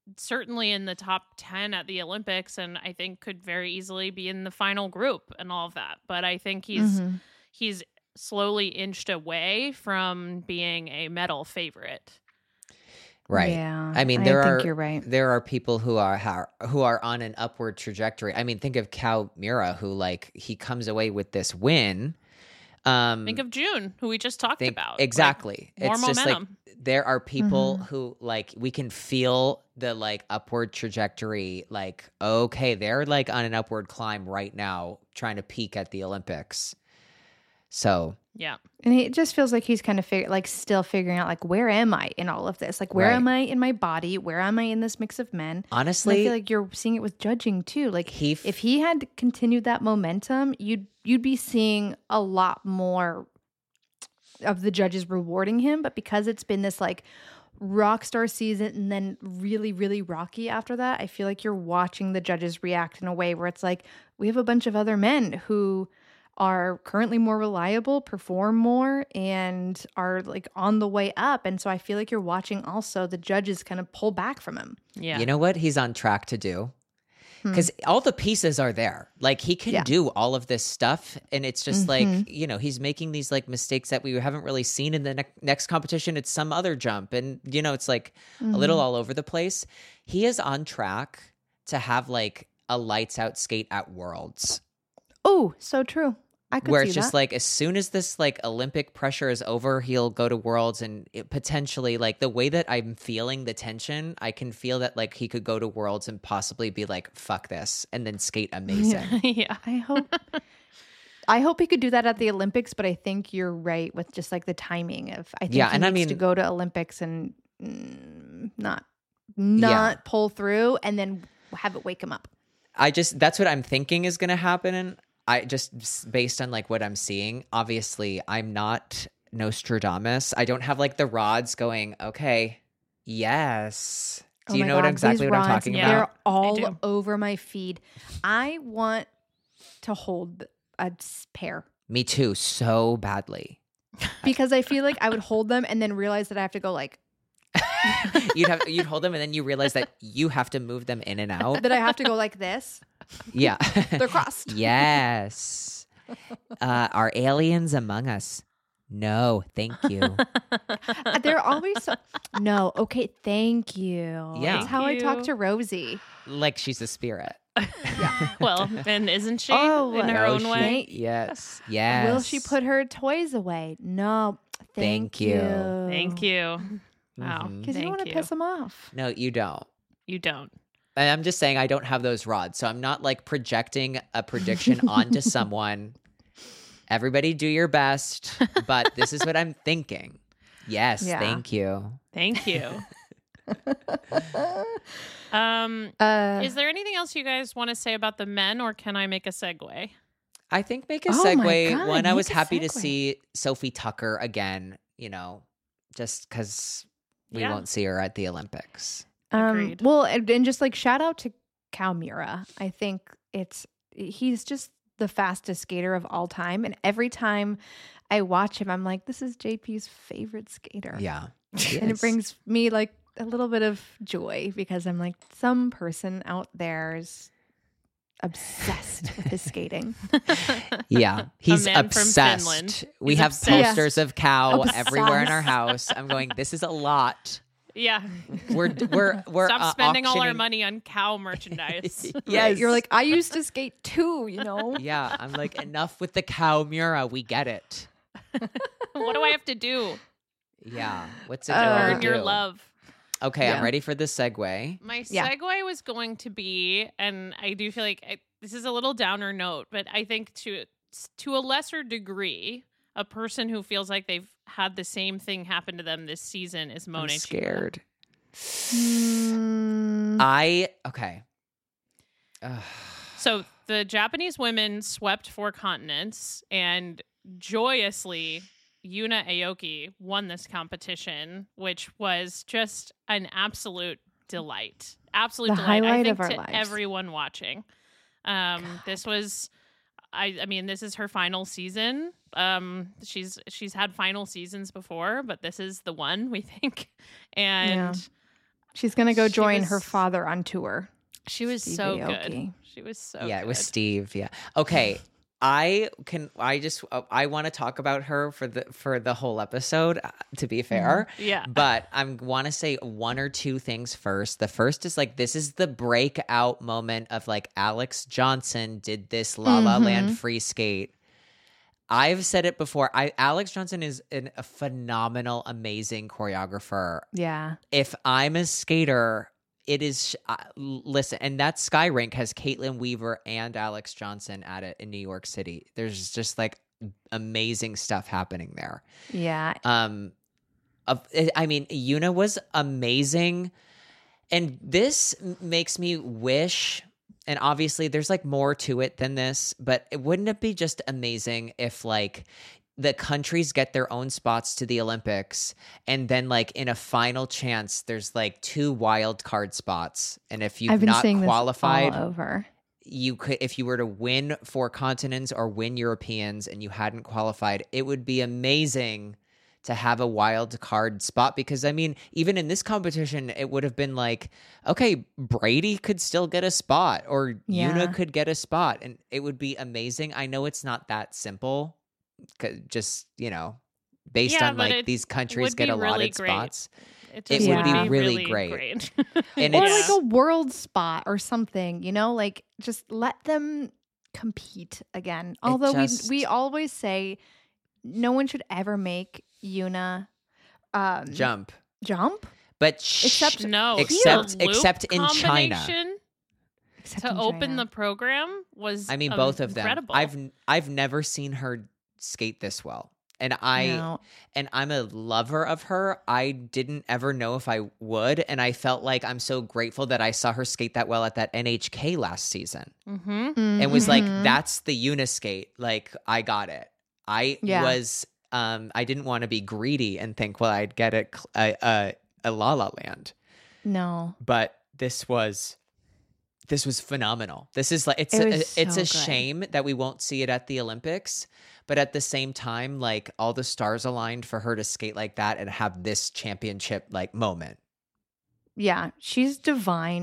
Speaker 3: certainly in the top 10 at the Olympics, and I think could very easily be in the final group and all of that. But I think he's slowly inched away from being a medal favorite.
Speaker 5: Right.
Speaker 4: Yeah,
Speaker 5: I mean,
Speaker 4: I
Speaker 5: there
Speaker 4: think
Speaker 5: are
Speaker 4: you're right.
Speaker 5: there are people who are on an upward trajectory. I mean, think of Kao Mura, who like he comes away with this win.
Speaker 3: Think of June, who we just talked about.
Speaker 5: Exactly.
Speaker 3: Like, more
Speaker 5: it's just
Speaker 3: momentum.
Speaker 5: like there are people who like we can feel the like upward trajectory. Like, okay, they're like on an upward climb right now, trying to peak at the Olympics. So
Speaker 3: Yeah.
Speaker 4: And it just feels like he's kind of still figuring out like, where am I in all of this? Like, where am I in my body? Where am I in this mix of men?
Speaker 5: honestly,
Speaker 4: And I feel like you're seeing it with judging too. Like,
Speaker 5: He
Speaker 4: if he had continued that momentum, you'd be seeing a lot more of the judges rewarding him. But because it's been this like rock star season and then really, really rocky after that, I feel like you're watching the judges react in a way where it's like, we have a bunch of other men who are currently more reliable, perform more, and are like on the way up. And so I feel like you're watching also the judges kind of pull back from him.
Speaker 3: Yeah.
Speaker 5: you know what he's on track to do? Because all the pieces are there. Like he can do all of this stuff. And it's just like, you know, he's making these like mistakes that we haven't really seen in the next competition. It's some other jump. And, you know, it's like a little all over the place. He is on track to have like a lights out skate at Worlds.
Speaker 4: Oh, so true. I could
Speaker 5: Where
Speaker 4: see
Speaker 5: it's just
Speaker 4: that.
Speaker 5: like as soon as this like Olympic pressure is over, he'll go to Worlds and potentially like the way that I'm feeling the tension, I can feel that like he could go to Worlds and possibly be like, fuck this, and then skate amazing.
Speaker 3: Yeah.
Speaker 4: I hope he could do that at the Olympics, but I think you're right with just like the timing of I think he
Speaker 5: and I
Speaker 4: needs to
Speaker 5: mean-
Speaker 4: go to Olympics and not pull through and then have it wake him up.
Speaker 5: That's what I'm thinking is going to happen. And I just based on like what I'm seeing, obviously I'm not Nostradamus. I don't have like the rods going, okay, yes. Do you know what exactly what I'm talking
Speaker 3: yeah.
Speaker 4: They're
Speaker 5: about?
Speaker 4: all
Speaker 3: do.
Speaker 4: over my feed. I want to hold a pair
Speaker 5: Me too, so badly.
Speaker 4: because I feel like I would hold them and then realize that I have to go like
Speaker 5: You'd hold them and then you realize that you have to move them in and out.
Speaker 4: that I have to go like this.
Speaker 5: Yeah.
Speaker 4: They're crossed.
Speaker 5: Yes. Are aliens among us? No, thank you.
Speaker 4: They're always so no. Okay, thank you.
Speaker 5: Yeah.
Speaker 4: That's how I
Speaker 3: Thank
Speaker 4: talk
Speaker 3: you.
Speaker 4: to Rosie.
Speaker 5: Like she's a spirit.
Speaker 3: Well, and isn't she
Speaker 4: Oh,
Speaker 3: in her
Speaker 5: No,
Speaker 3: own
Speaker 5: she-
Speaker 3: way?
Speaker 5: Yes. Yes.
Speaker 4: Will she put her toys away? No.
Speaker 5: Thank
Speaker 4: Thank
Speaker 5: you.
Speaker 4: you.
Speaker 3: Thank you. Wow.
Speaker 5: Mhm.
Speaker 4: Because you don't want to
Speaker 3: Thank
Speaker 4: piss them off.
Speaker 5: No, you don't.
Speaker 3: You don't.
Speaker 5: And I'm just saying I don't have those rods. So I'm not like projecting a prediction onto someone. Everybody do your best, but this is what I'm thinking. Yes,
Speaker 4: Yeah.
Speaker 5: thank you.
Speaker 3: Thank you. Is there anything else you guys want to say about the men, or can I make a segue?
Speaker 5: I think make a
Speaker 4: Oh my
Speaker 5: segue.
Speaker 4: God,
Speaker 5: One, I was
Speaker 4: make a
Speaker 5: happy to
Speaker 4: segue.
Speaker 5: see Sophie Tucker again, you know, just because we
Speaker 3: Yeah.
Speaker 5: won't see her at the Olympics.
Speaker 3: Agreed.
Speaker 4: Well, and just like shout out to Kao Mura. I think he's just the fastest skater of all time. And every time I watch him, I'm like, this is JP's favorite skater.
Speaker 5: Yeah.
Speaker 4: And it brings me like a little bit of joy because I'm like, some person out there is obsessed with his skating.
Speaker 5: Yeah, he's
Speaker 3: man from
Speaker 5: obsessed.
Speaker 3: Finland.
Speaker 5: We
Speaker 3: He's
Speaker 5: have
Speaker 3: obsessed.
Speaker 5: posters of cow everywhere in our
Speaker 4: Obsessed.
Speaker 5: house. I'm going, this is a lot.
Speaker 3: Yeah.
Speaker 5: We're
Speaker 3: Stop spending all our
Speaker 5: auctioning-
Speaker 3: money on cow merchandise.
Speaker 5: Yes.
Speaker 4: You're like, I used to skate too, you know?
Speaker 5: Yeah, I'm like, enough with the cow Mura. We get it.
Speaker 3: What do I have to do
Speaker 5: Yeah. What's it
Speaker 3: to
Speaker 5: gonna
Speaker 3: earn your
Speaker 5: do?
Speaker 3: love?
Speaker 5: Okay,
Speaker 4: Yeah.
Speaker 5: I'm ready for the segue.
Speaker 3: My
Speaker 4: Yeah.
Speaker 3: segue was going to be, and I do feel like this is a little downer note, but I think to a lesser degree, a person who feels like they've had the same thing happen to them this season is Monet
Speaker 5: I'm
Speaker 3: Chida.
Speaker 5: scared.
Speaker 4: Mm,
Speaker 5: Okay. Ugh.
Speaker 3: So the Japanese women swept 4 continents, and joyously, Yuna Aoki won this competition, which was just an absolute delight. Absolute
Speaker 4: The
Speaker 3: delight. I
Speaker 4: highlight
Speaker 3: think
Speaker 4: of our
Speaker 3: to
Speaker 4: lives.
Speaker 3: everyone watching. This was, I mean, this is her final season. She's had final seasons before, but this is the one, we think. And
Speaker 4: She's gonna go
Speaker 3: She
Speaker 4: join her
Speaker 3: was-
Speaker 4: father on tour.
Speaker 3: She was
Speaker 4: Steve
Speaker 3: so
Speaker 4: Aoki.
Speaker 3: good. She was so
Speaker 5: Yeah,
Speaker 3: good.
Speaker 5: it was Steve. Yeah. Okay. I want to talk about her for the whole episode, to be fair.
Speaker 3: Yeah.
Speaker 5: But I want to say one or two things first. The first is like, this is the breakout moment of like Alex Johnson did this La La Land free skate. I've said it before. Alex Johnson is a phenomenal, amazing choreographer.
Speaker 4: Yeah.
Speaker 5: If I'm a skater, it is listen, and that Sky Rink has Caitlin Weaver and Alex Johnson at it in New York City. There's just like amazing stuff happening there.
Speaker 4: Yeah.
Speaker 5: I mean, Yuna was amazing, and this makes me wish. And obviously, there's like more to it than this, but wouldn't it be just amazing if like the countries get their own spots to the Olympics, and then like in a final chance, there's like 2 wild card spots, and if you've
Speaker 4: I've been
Speaker 5: not
Speaker 4: seeing
Speaker 5: qualified,
Speaker 4: this all over.
Speaker 5: you could, if you were to win 4 continents or win Europeans and you hadn't qualified, it would be amazing to have a wild card spot, because I mean, even in this competition, it would have been like, okay, Brady could still get a spot, or
Speaker 4: Yeah.
Speaker 5: Yuna could get a spot, and it would be amazing. I know it's not that simple, just, based
Speaker 3: Yeah,
Speaker 5: on
Speaker 3: but
Speaker 5: like
Speaker 3: it
Speaker 5: these countries
Speaker 3: would
Speaker 5: get
Speaker 3: be really
Speaker 5: allotted
Speaker 3: great.
Speaker 5: spots.
Speaker 3: It
Speaker 5: It
Speaker 3: just
Speaker 4: would be
Speaker 5: really
Speaker 3: great.
Speaker 5: great. And
Speaker 4: Or
Speaker 5: it's-
Speaker 4: like a world spot or something, like just let them compete again. Although
Speaker 5: just-
Speaker 4: we always say no one should ever make Yuna
Speaker 5: jump, but
Speaker 4: Except-
Speaker 3: No,
Speaker 5: except
Speaker 3: the loop
Speaker 5: except in China.
Speaker 3: combination
Speaker 4: except
Speaker 3: to
Speaker 4: in
Speaker 3: open
Speaker 4: China.
Speaker 3: the program was.
Speaker 5: I mean, both of them.
Speaker 3: incredible.
Speaker 5: I've never seen her skate this well, and I'm a lover of her. I didn't ever know if I would, and I felt like I'm so grateful that I saw her skate that well at that NHK last season,
Speaker 3: Mm-hmm.
Speaker 5: and was like,
Speaker 4: Mhm.
Speaker 5: that's the Uniskate. Like, I got it. I
Speaker 4: Yeah.
Speaker 5: was. I didn't want to be greedy and think, well, I'd get a La La Land,
Speaker 4: No.
Speaker 5: but this was phenomenal. This is like, it's
Speaker 4: It
Speaker 5: a
Speaker 4: was so good.
Speaker 5: shame that we won't see it at the Olympics, but at the same time, like, all the stars aligned for her to skate like that and have this championship like moment.
Speaker 4: Yeah, she's divine.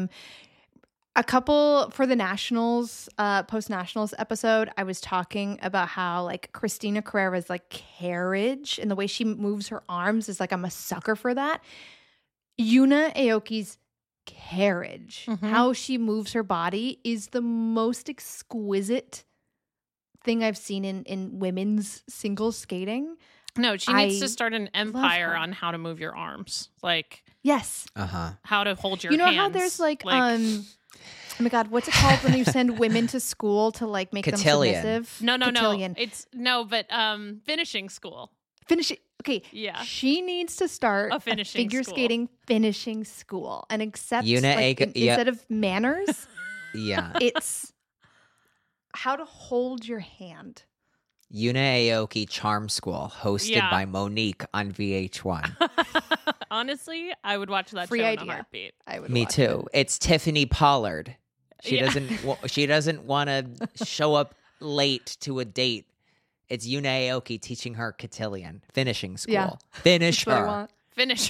Speaker 4: A couple for the nationals, post nationals episode, I was talking about how like Christina Carrera's like carriage and the way she moves her arms is like, I'm a sucker for that. Yuna Aoki's carriage,
Speaker 3: Mhm.
Speaker 4: how she moves her body is the most exquisite thing I've seen in women's singles skating.
Speaker 3: No, she needs
Speaker 4: I
Speaker 3: to start an empire
Speaker 4: her.
Speaker 3: on how to move your arms, like
Speaker 4: Yes.
Speaker 3: how to hold your.
Speaker 4: You know
Speaker 3: hands.
Speaker 4: how there's like oh my God, what's it called when you send women to school to like make
Speaker 5: Cotillion.
Speaker 4: them submissive?
Speaker 3: no,
Speaker 4: Cotillion.
Speaker 3: it's but finishing school.
Speaker 4: Finish it. Okay.
Speaker 3: Yeah.
Speaker 4: She needs to start
Speaker 3: A finishing
Speaker 4: figure
Speaker 3: school.
Speaker 4: skating finishing school and accept
Speaker 5: Yuna
Speaker 4: like,
Speaker 5: Aoki- yeah.
Speaker 4: instead of manners,
Speaker 5: Yeah.
Speaker 4: it's how to hold your hand.
Speaker 5: Yuna Aoki Charm School, hosted
Speaker 3: Yeah.
Speaker 5: by Monique on VH1.
Speaker 3: Honestly, I would watch that
Speaker 4: Free
Speaker 3: show in
Speaker 4: idea.
Speaker 3: a heartbeat.
Speaker 4: I would
Speaker 5: Me
Speaker 4: watch
Speaker 5: too.
Speaker 4: it.
Speaker 5: It's Tiffany Pollard. She
Speaker 3: Yeah.
Speaker 5: doesn't want to show up late to a date. It's Yuna Aoki teaching her cotillion, finishing school.
Speaker 4: Yeah.
Speaker 5: Finish
Speaker 4: That's what I
Speaker 5: her.
Speaker 4: want.
Speaker 3: Finish.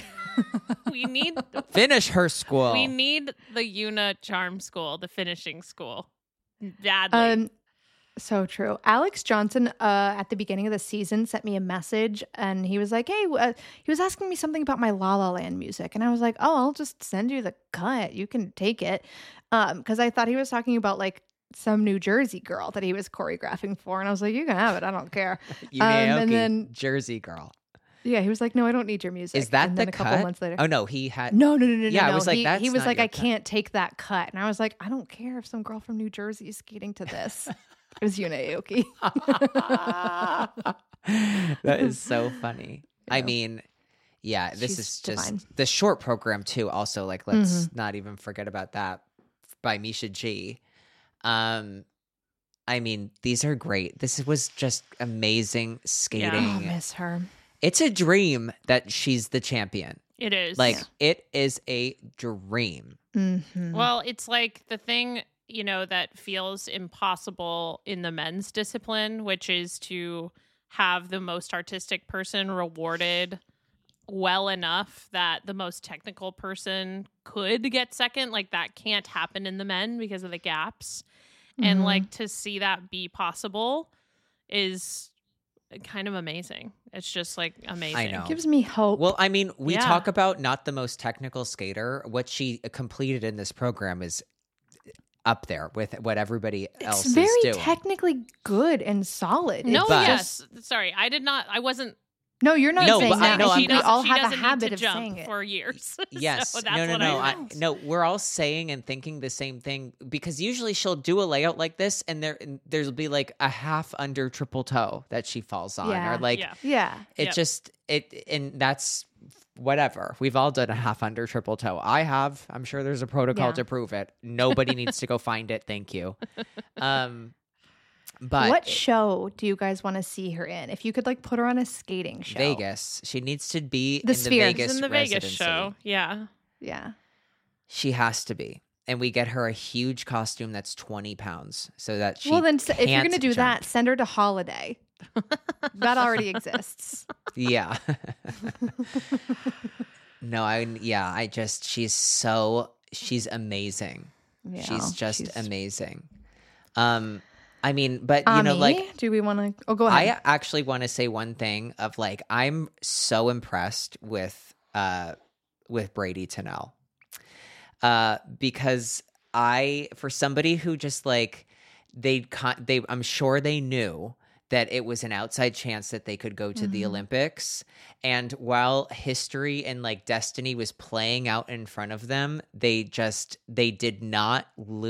Speaker 5: Finish her school.
Speaker 3: We need the Yuna Charm School, the finishing school, badly.
Speaker 4: So true. Alex Johnson, at the beginning of the season, sent me a message, and he was like, "Hey," he was asking me something about my La La Land music, and I was like, "Oh, I'll just send you the cut. You can take it," because I thought he was talking about like some New Jersey girl that he was choreographing for, and I was like, "You can have it. I don't care."
Speaker 5: Yuna Aoki,
Speaker 4: and then-
Speaker 5: Jersey girl.
Speaker 4: Yeah, he was like, "No, I don't need your music."
Speaker 5: Is that
Speaker 4: and
Speaker 5: the
Speaker 4: then a couple
Speaker 5: cut?
Speaker 4: months later,
Speaker 5: Oh no, he had.
Speaker 4: no.
Speaker 5: Yeah, I was like,
Speaker 4: he,
Speaker 5: that's
Speaker 4: he was
Speaker 5: not
Speaker 4: like,
Speaker 5: your
Speaker 4: "I
Speaker 5: cut."
Speaker 4: can't take that cut," and I was like, "I don't care if some girl from New Jersey is skating to this." It was Yuna Aoki.
Speaker 5: That is so funny. I
Speaker 4: Yeah.
Speaker 5: mean, yeah, this
Speaker 4: She's
Speaker 5: is just
Speaker 4: divine.
Speaker 5: the short program too. Also, like, let's
Speaker 4: Mm-hmm.
Speaker 5: not even forget about that by Misha G. I mean, these are great. This was just amazing skating.
Speaker 4: Oh, miss her.
Speaker 5: It's a dream that she's the champion.
Speaker 3: It is.
Speaker 5: Like, it is a dream.
Speaker 4: Mm-hmm.
Speaker 3: Well, it's like the thing, that feels impossible in the men's discipline, which is to have the most artistic person rewarded well enough that the most technical person could get second. Like that can't happen in the men because of the gaps. And like to see that be possible is kind of amazing. It's just like amazing.
Speaker 5: I know.
Speaker 4: It gives me hope.
Speaker 5: Well, I mean, we
Speaker 3: Yeah.
Speaker 5: talk about not the most technical skater. What she completed in this program is up there with what everybody else
Speaker 4: it's very
Speaker 5: is doing.
Speaker 4: technically good and solid.
Speaker 3: No,
Speaker 5: But-
Speaker 3: yes. Sorry, I wasn't.
Speaker 4: No, you're not
Speaker 5: No,
Speaker 4: saying
Speaker 5: but
Speaker 4: that.
Speaker 5: no,
Speaker 4: I
Speaker 5: I'm
Speaker 4: think we
Speaker 5: not-
Speaker 4: all
Speaker 3: she
Speaker 4: have a
Speaker 3: doesn't need
Speaker 4: habit
Speaker 3: to
Speaker 4: of
Speaker 3: jump
Speaker 4: saying it.
Speaker 3: for years.
Speaker 5: Yes.
Speaker 3: So that's what
Speaker 5: no.
Speaker 3: I meant.
Speaker 5: No, we're all saying and thinking the same thing because usually she'll do a layout like this and there'll be like a half under triple toe that she falls on
Speaker 4: Yeah.
Speaker 5: or like
Speaker 3: Yeah.
Speaker 4: Yeah.
Speaker 5: and that's whatever. We've all done a half under triple toe. I have. I'm sure there's a protocol
Speaker 4: Yeah.
Speaker 5: to prove it. Nobody needs to go find it. Thank you. But
Speaker 4: What show do you guys want to see her in? If you could like put her on a skating show.
Speaker 5: Vegas. She needs to be
Speaker 4: The
Speaker 5: in
Speaker 4: Sphere.
Speaker 5: the
Speaker 3: She's
Speaker 5: Vegas
Speaker 3: in the Vegas
Speaker 5: residency.
Speaker 3: show. Yeah.
Speaker 4: Yeah.
Speaker 5: She has to be. And we get her a huge costume that's 20 pounds so that she
Speaker 4: Well, then if you're
Speaker 5: can't
Speaker 4: going to do
Speaker 5: jump.
Speaker 4: that, send her to Holiday. That already exists.
Speaker 5: Yeah. She's amazing.
Speaker 4: Yeah,
Speaker 5: She's just
Speaker 4: she's-
Speaker 5: amazing. I mean, but you know,
Speaker 4: Ami,
Speaker 5: like
Speaker 4: do we want to? Oh, go ahead.
Speaker 5: I actually want to say one thing of like I'm so impressed with Brady Tennell. Because for somebody who just like I'm sure they knew that it was an outside chance that they could go to the Olympics. And while history and like destiny was playing out in front of them, they did not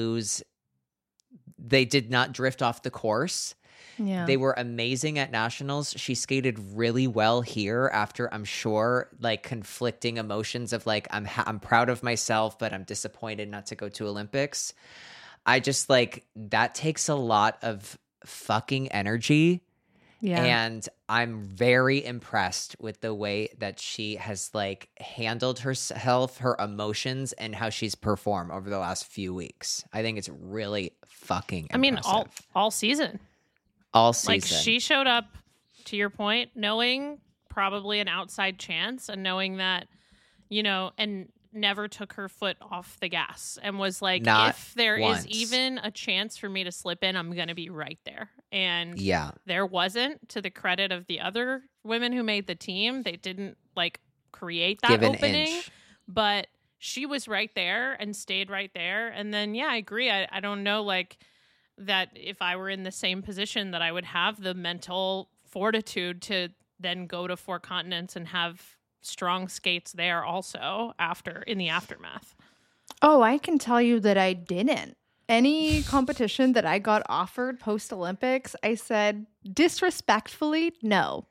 Speaker 5: drift off the course.
Speaker 4: Yeah.
Speaker 5: They were amazing at nationals. She skated really well here after, I'm sure, like conflicting emotions of like, I'm proud of myself, but I'm disappointed not to go to Olympics. I just like, that takes a lot of fucking energy.
Speaker 4: Yeah.
Speaker 5: And I'm very impressed with the way that she has like handled herself, her emotions, and how she's performed over the last few weeks. I think it's really fucking
Speaker 3: I mean,
Speaker 5: impressive.
Speaker 3: all season.
Speaker 5: all season.
Speaker 3: Like she showed up, to your point, knowing probably an outside chance and knowing that, you know, and never took her foot off the gas and was like,
Speaker 5: Not
Speaker 3: if there
Speaker 5: once.
Speaker 3: is even a chance for me to slip in, I'm going to be right there. And
Speaker 5: Yeah.
Speaker 3: there wasn't, to the credit of the other women who made the team. They didn't like create that
Speaker 5: Give an
Speaker 3: opening,
Speaker 5: inch.
Speaker 3: but she was right there and stayed right there. And then, yeah, I agree. I don't know, like, that if I were in the same position that I would have the mental fortitude to then go to Four Continents and have strong skates there also in the aftermath.
Speaker 4: Oh, I can tell you that I didn't. Any competition that I got offered post Olympics, I said disrespectfully, no.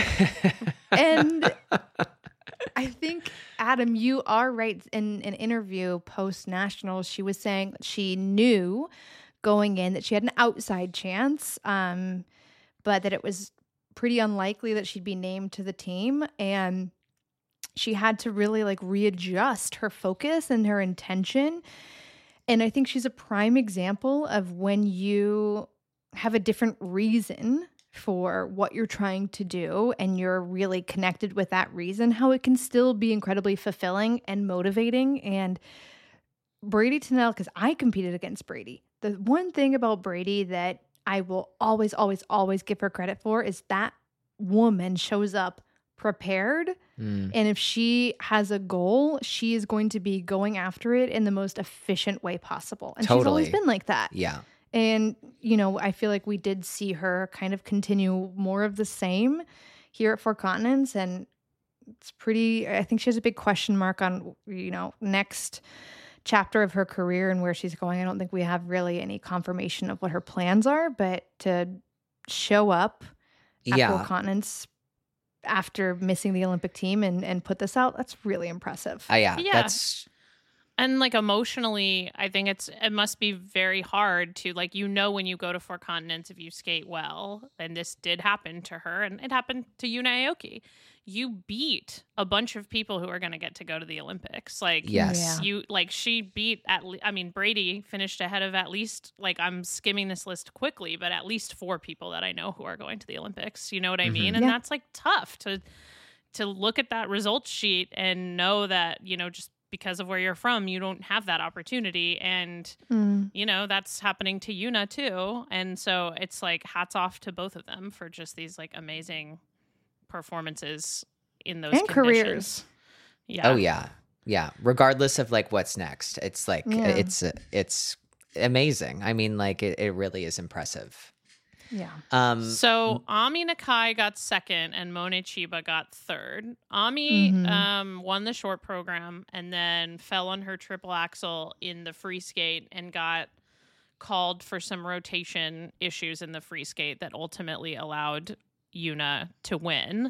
Speaker 4: And I think, Adam, you are right. In an interview post Nationals, she was saying that she knew going in that she had an outside chance, but that it was pretty unlikely that she'd be named to the team. And she had to really like readjust her focus and her intention. And I think she's a prime example of when you have a different reason for what you're trying to do and you're really connected with that reason, how it can still be incredibly fulfilling and motivating. And Brady Tennell, because I competed against Brady. The one thing about Brady that I will always, always, always give her credit for is that woman shows up prepared. And if she has a goal, she is going to be going after it in the most efficient way possible. And she's always
Speaker 5: Totally.
Speaker 4: been like that.
Speaker 5: Yeah.
Speaker 4: And, you know, I feel like we did see her kind of continue more of the same here at Four Continents. And it's pretty, I think she has a big question mark on, you know, next chapter of her career and where she's going. I don't think we have really any confirmation of what her plans are, but to show up at Four
Speaker 5: Yeah.
Speaker 4: Continents after missing the Olympic team and put this out, that's really impressive.
Speaker 3: Yeah.
Speaker 5: That's
Speaker 3: And like emotionally, I think it must be very hard to, like, you know, when you go to Four Continents, if you skate well, and this did happen to her, and it happened to Yuna Aoki, you beat a bunch of people who are going to get to go to the Olympics. Like,
Speaker 5: Yes.
Speaker 3: you like she beat Brady finished ahead of at least, like, I'm skimming this list quickly, but at least 4 people that I know who are going to the Olympics. You know what I mean? And
Speaker 4: Yeah.
Speaker 3: that's like tough to look at that results sheet and know that, you know, just because of where you're from, you don't have that opportunity. And, you know, that's happening to Yuna too. And so it's like hats off to both of them for just these like amazing performances in those
Speaker 4: And
Speaker 3: conditions.
Speaker 4: careers.
Speaker 3: Yeah.
Speaker 5: Oh yeah. Yeah. Regardless of like what's next. It's like
Speaker 4: Yeah.
Speaker 5: it's amazing. I mean, like it really is impressive.
Speaker 4: Yeah.
Speaker 3: So Ami Nakai got second and Monet Chiba got third. Ami won the short program and then fell on her triple axel in the free skate and got called for some rotation issues in the free skate that ultimately allowed Yuna to win.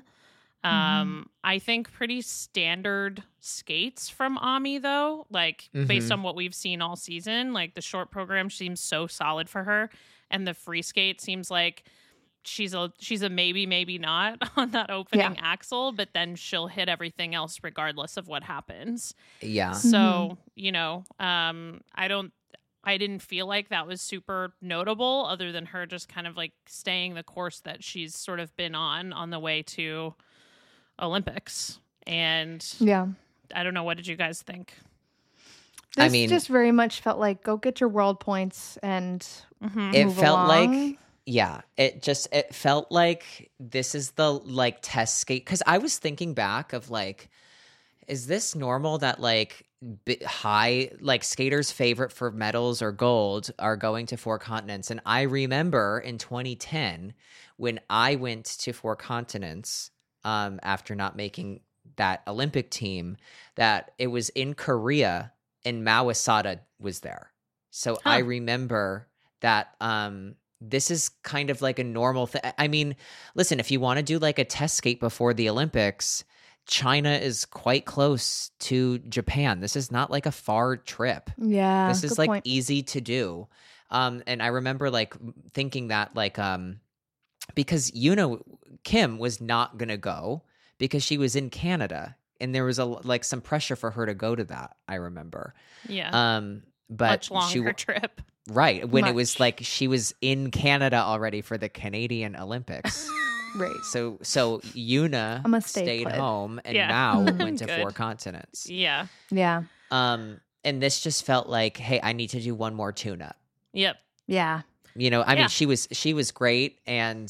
Speaker 3: I think pretty standard skates from Ami though, like based on what we've seen all season. Like the short program seems so solid for her, and the free skate seems like she's a maybe not on that opening axle, but then she'll hit everything else regardless of what happens.
Speaker 5: Yeah.
Speaker 3: So, you know, I didn't feel like that was super notable other than her just kind of like staying the course that she's sort of been on the way to Olympics. And
Speaker 4: Yeah.
Speaker 3: I don't know, what did you guys think?
Speaker 4: This just very much felt like go get your world points and
Speaker 5: It
Speaker 4: move
Speaker 5: felt
Speaker 4: along.
Speaker 5: like, yeah, it felt like this is the like test skate. Cause I was thinking back of like, is this normal that like high, like skaters' favorite for medals or gold are going to Four Continents? And I remember in 2010 when I went to Four Continents after not making that Olympic team, that it was in Korea and Mao Asada was there. So I remember that this is kind of like a normal thing. I mean, listen, if you want to do like a test skate before the Olympics, China is quite close to Japan. This is not like a far trip.
Speaker 4: Yeah.
Speaker 5: This is
Speaker 4: good
Speaker 5: like
Speaker 4: point.
Speaker 5: easy to do. And I remember like thinking that like because Kim was not going to go because she was in Canada and there was like some pressure for her to go to that, I remember.
Speaker 3: Yeah.
Speaker 5: But
Speaker 3: Much longer trip.
Speaker 5: Right, when it was
Speaker 4: Much.
Speaker 5: like she was in Canada already for the Canadian Olympics.
Speaker 4: Right.
Speaker 5: So Yuna
Speaker 4: I'ma stay
Speaker 5: stayed
Speaker 4: put.
Speaker 5: home and
Speaker 3: Yeah.
Speaker 5: Mao went to
Speaker 3: Good.
Speaker 5: Four Continents.
Speaker 3: Yeah.
Speaker 4: Yeah.
Speaker 5: And this just felt like, hey, I need to do one more tune-up.
Speaker 3: Yep.
Speaker 4: Yeah.
Speaker 5: You know, I
Speaker 3: Yeah.
Speaker 5: mean, she was great, and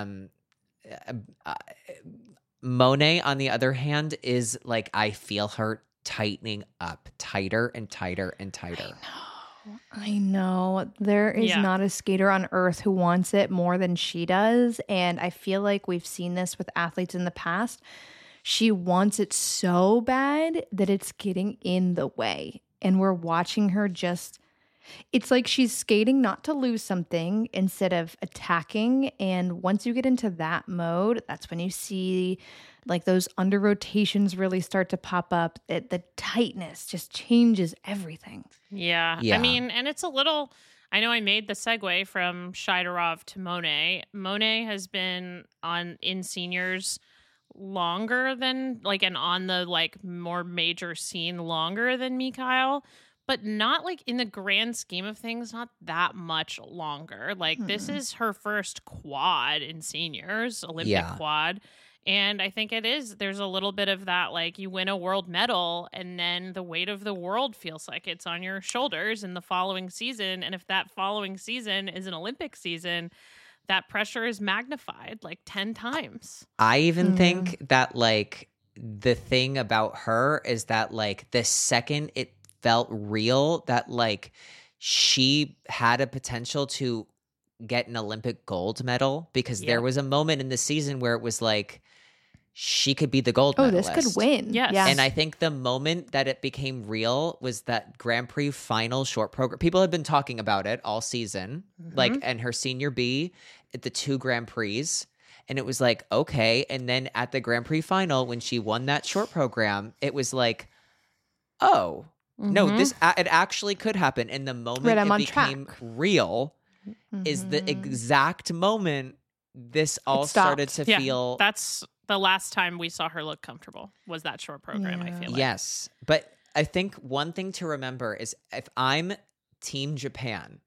Speaker 5: Monet, on the other hand, is like I feel her tightening up tighter and tighter and tighter.
Speaker 4: I know. There is
Speaker 3: Yeah.
Speaker 4: not a skater on earth who wants it more than she does. And I feel like we've seen this with athletes in the past. She wants it so bad that it's getting in the way. And we're watching her just, it's like she's skating not to lose something instead of attacking. And once you get into that mode, that's when you see like those under rotations really start to pop up. The tightness just changes everything.
Speaker 3: Yeah.
Speaker 5: Yeah.
Speaker 3: I mean, and it's a little, I know I made the segue from Shidorov to Monet. Monet has been in seniors longer than like, and on the like more major scene longer than Mikhail, but not like in the grand scheme of things, not that much longer. Like this is her first quad in seniors, Olympic
Speaker 5: Yeah.
Speaker 3: quad. And I think there's a little bit of that, like you win a world medal and then the weight of the world feels like it's on your shoulders in the following season. And if that following season is an Olympic season, that pressure is magnified like 10 times.
Speaker 5: I even think that like the thing about her is that like the second it felt real that like she had a potential to get an Olympic gold medal, because there was a moment in the season where it was like she could be the gold
Speaker 4: Oh,
Speaker 5: medalist.
Speaker 4: this could win.
Speaker 3: Yes.
Speaker 4: Yeah.
Speaker 5: And I think the moment that it became real was that Grand Prix final short program. People have been talking about it all season, like, and her senior B at the 2 Grand Prix. And it was like, okay. And then at the Grand Prix final, when she won that short program, it was like, oh, no, it actually could happen. And the moment
Speaker 4: Right, I'm
Speaker 5: it
Speaker 4: on
Speaker 5: became
Speaker 4: track.
Speaker 5: real is the exact moment this all started to
Speaker 3: Yeah,
Speaker 5: feel.
Speaker 3: that's the last time we saw her look comfortable was that short program, I feel like.
Speaker 5: Yes. But I think one thing to remember is if I'm Team Japan,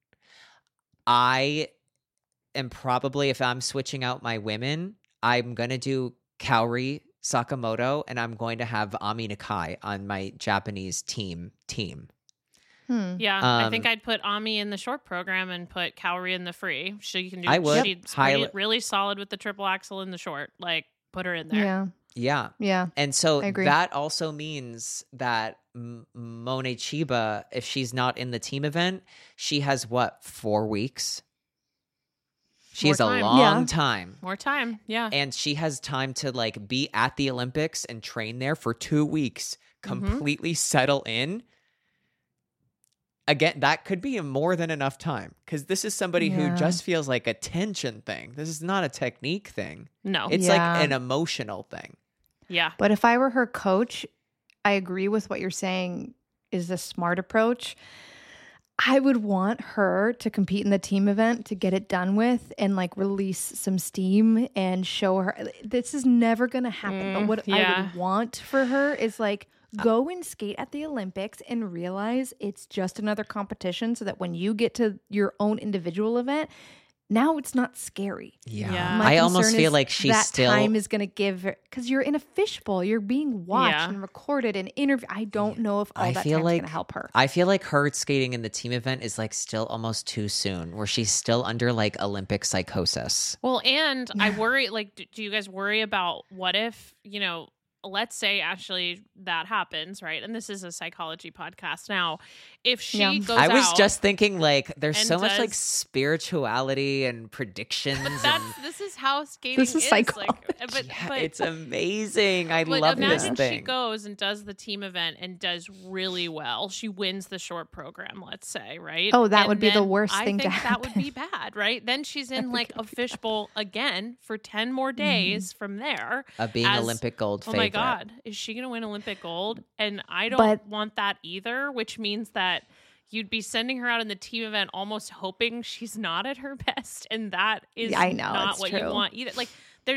Speaker 5: I am probably, if I'm switching out my women, I'm going to do Kaori Sakamoto, and I'm going to have Ami Nakai on my Japanese team.
Speaker 3: Yeah, I think
Speaker 5: Um,
Speaker 3: I'd put Ami in the short program and put Kaori in the free. She can do.
Speaker 5: I would.
Speaker 3: She's
Speaker 5: Highly-
Speaker 3: really solid with the triple axel in the short. Like, put her in there.
Speaker 4: Yeah.
Speaker 5: Yeah.
Speaker 4: Yeah.
Speaker 5: And so
Speaker 4: I agree.
Speaker 5: that also means that Monet Chiba, if she's not in the team event, she has 4 weeks? She
Speaker 3: More
Speaker 5: has a
Speaker 3: time.
Speaker 5: long
Speaker 4: Yeah.
Speaker 5: time.
Speaker 3: More time. Yeah.
Speaker 5: And she has time to like be at the Olympics and train there for 2 weeks, completely settle in. Again, that could be more than enough time because this is somebody who
Speaker 4: Yeah.
Speaker 5: just feels like a tension thing. This is not a technique thing.
Speaker 3: No.
Speaker 5: It's
Speaker 4: Yeah.
Speaker 5: like an emotional thing.
Speaker 3: Yeah.
Speaker 4: But if I were her coach, I agree with what you're saying is the smart approach. I would want her to compete in the team event to get it done with and like release some steam and show her this is never going to happen. But what I
Speaker 3: yeah.
Speaker 4: would want for her is like go and skate at the Olympics and realize it's just another competition so that when you get to your own individual event, now it's not scary.
Speaker 3: Yeah.
Speaker 4: My
Speaker 5: I almost
Speaker 4: concern
Speaker 5: feel
Speaker 4: is
Speaker 5: like she's
Speaker 4: that
Speaker 5: still
Speaker 4: time is going to give because you're in a fishbowl. You're being watched
Speaker 3: Yeah.
Speaker 4: and recorded and interviewed. I don't know if all
Speaker 5: I
Speaker 4: that
Speaker 5: feel
Speaker 4: time's
Speaker 5: like
Speaker 4: going to help her.
Speaker 5: I feel like her skating in the team event is like still almost too soon, where she's still under like Olympic psychosis.
Speaker 3: Well, and I worry, like, do you guys worry about what if, let's say actually that happens, right? And this is a psychology podcast now. If she
Speaker 4: Yeah.
Speaker 3: goes
Speaker 5: I was
Speaker 3: out,
Speaker 5: just thinking like there's
Speaker 3: and
Speaker 5: so much like
Speaker 3: does-
Speaker 5: spirituality and predictions. and
Speaker 3: this is how skating
Speaker 4: This is
Speaker 3: is.
Speaker 4: psychology.
Speaker 3: But
Speaker 5: it's amazing. I
Speaker 3: but
Speaker 5: love this
Speaker 3: imagine
Speaker 5: thing.
Speaker 3: she goes and does the team event and does really well. She wins the short program, let's say, right?
Speaker 4: Oh, that
Speaker 3: And
Speaker 4: would be the
Speaker 3: then
Speaker 4: worst
Speaker 3: I
Speaker 4: thing to
Speaker 3: think that would be bad, right? Then she's in like a fishbowl again for 10 more days from there.
Speaker 5: Of being
Speaker 3: as-
Speaker 5: Olympic gold
Speaker 3: Oh
Speaker 5: favorite.
Speaker 3: my God, is she going to win Olympic gold? And I don't
Speaker 4: But-
Speaker 3: want that either, which means that you'd be sending her out in the team event almost hoping she's not at her best. And that is
Speaker 4: I know,
Speaker 3: not
Speaker 4: it's
Speaker 3: what you
Speaker 4: true.
Speaker 3: want either. Like,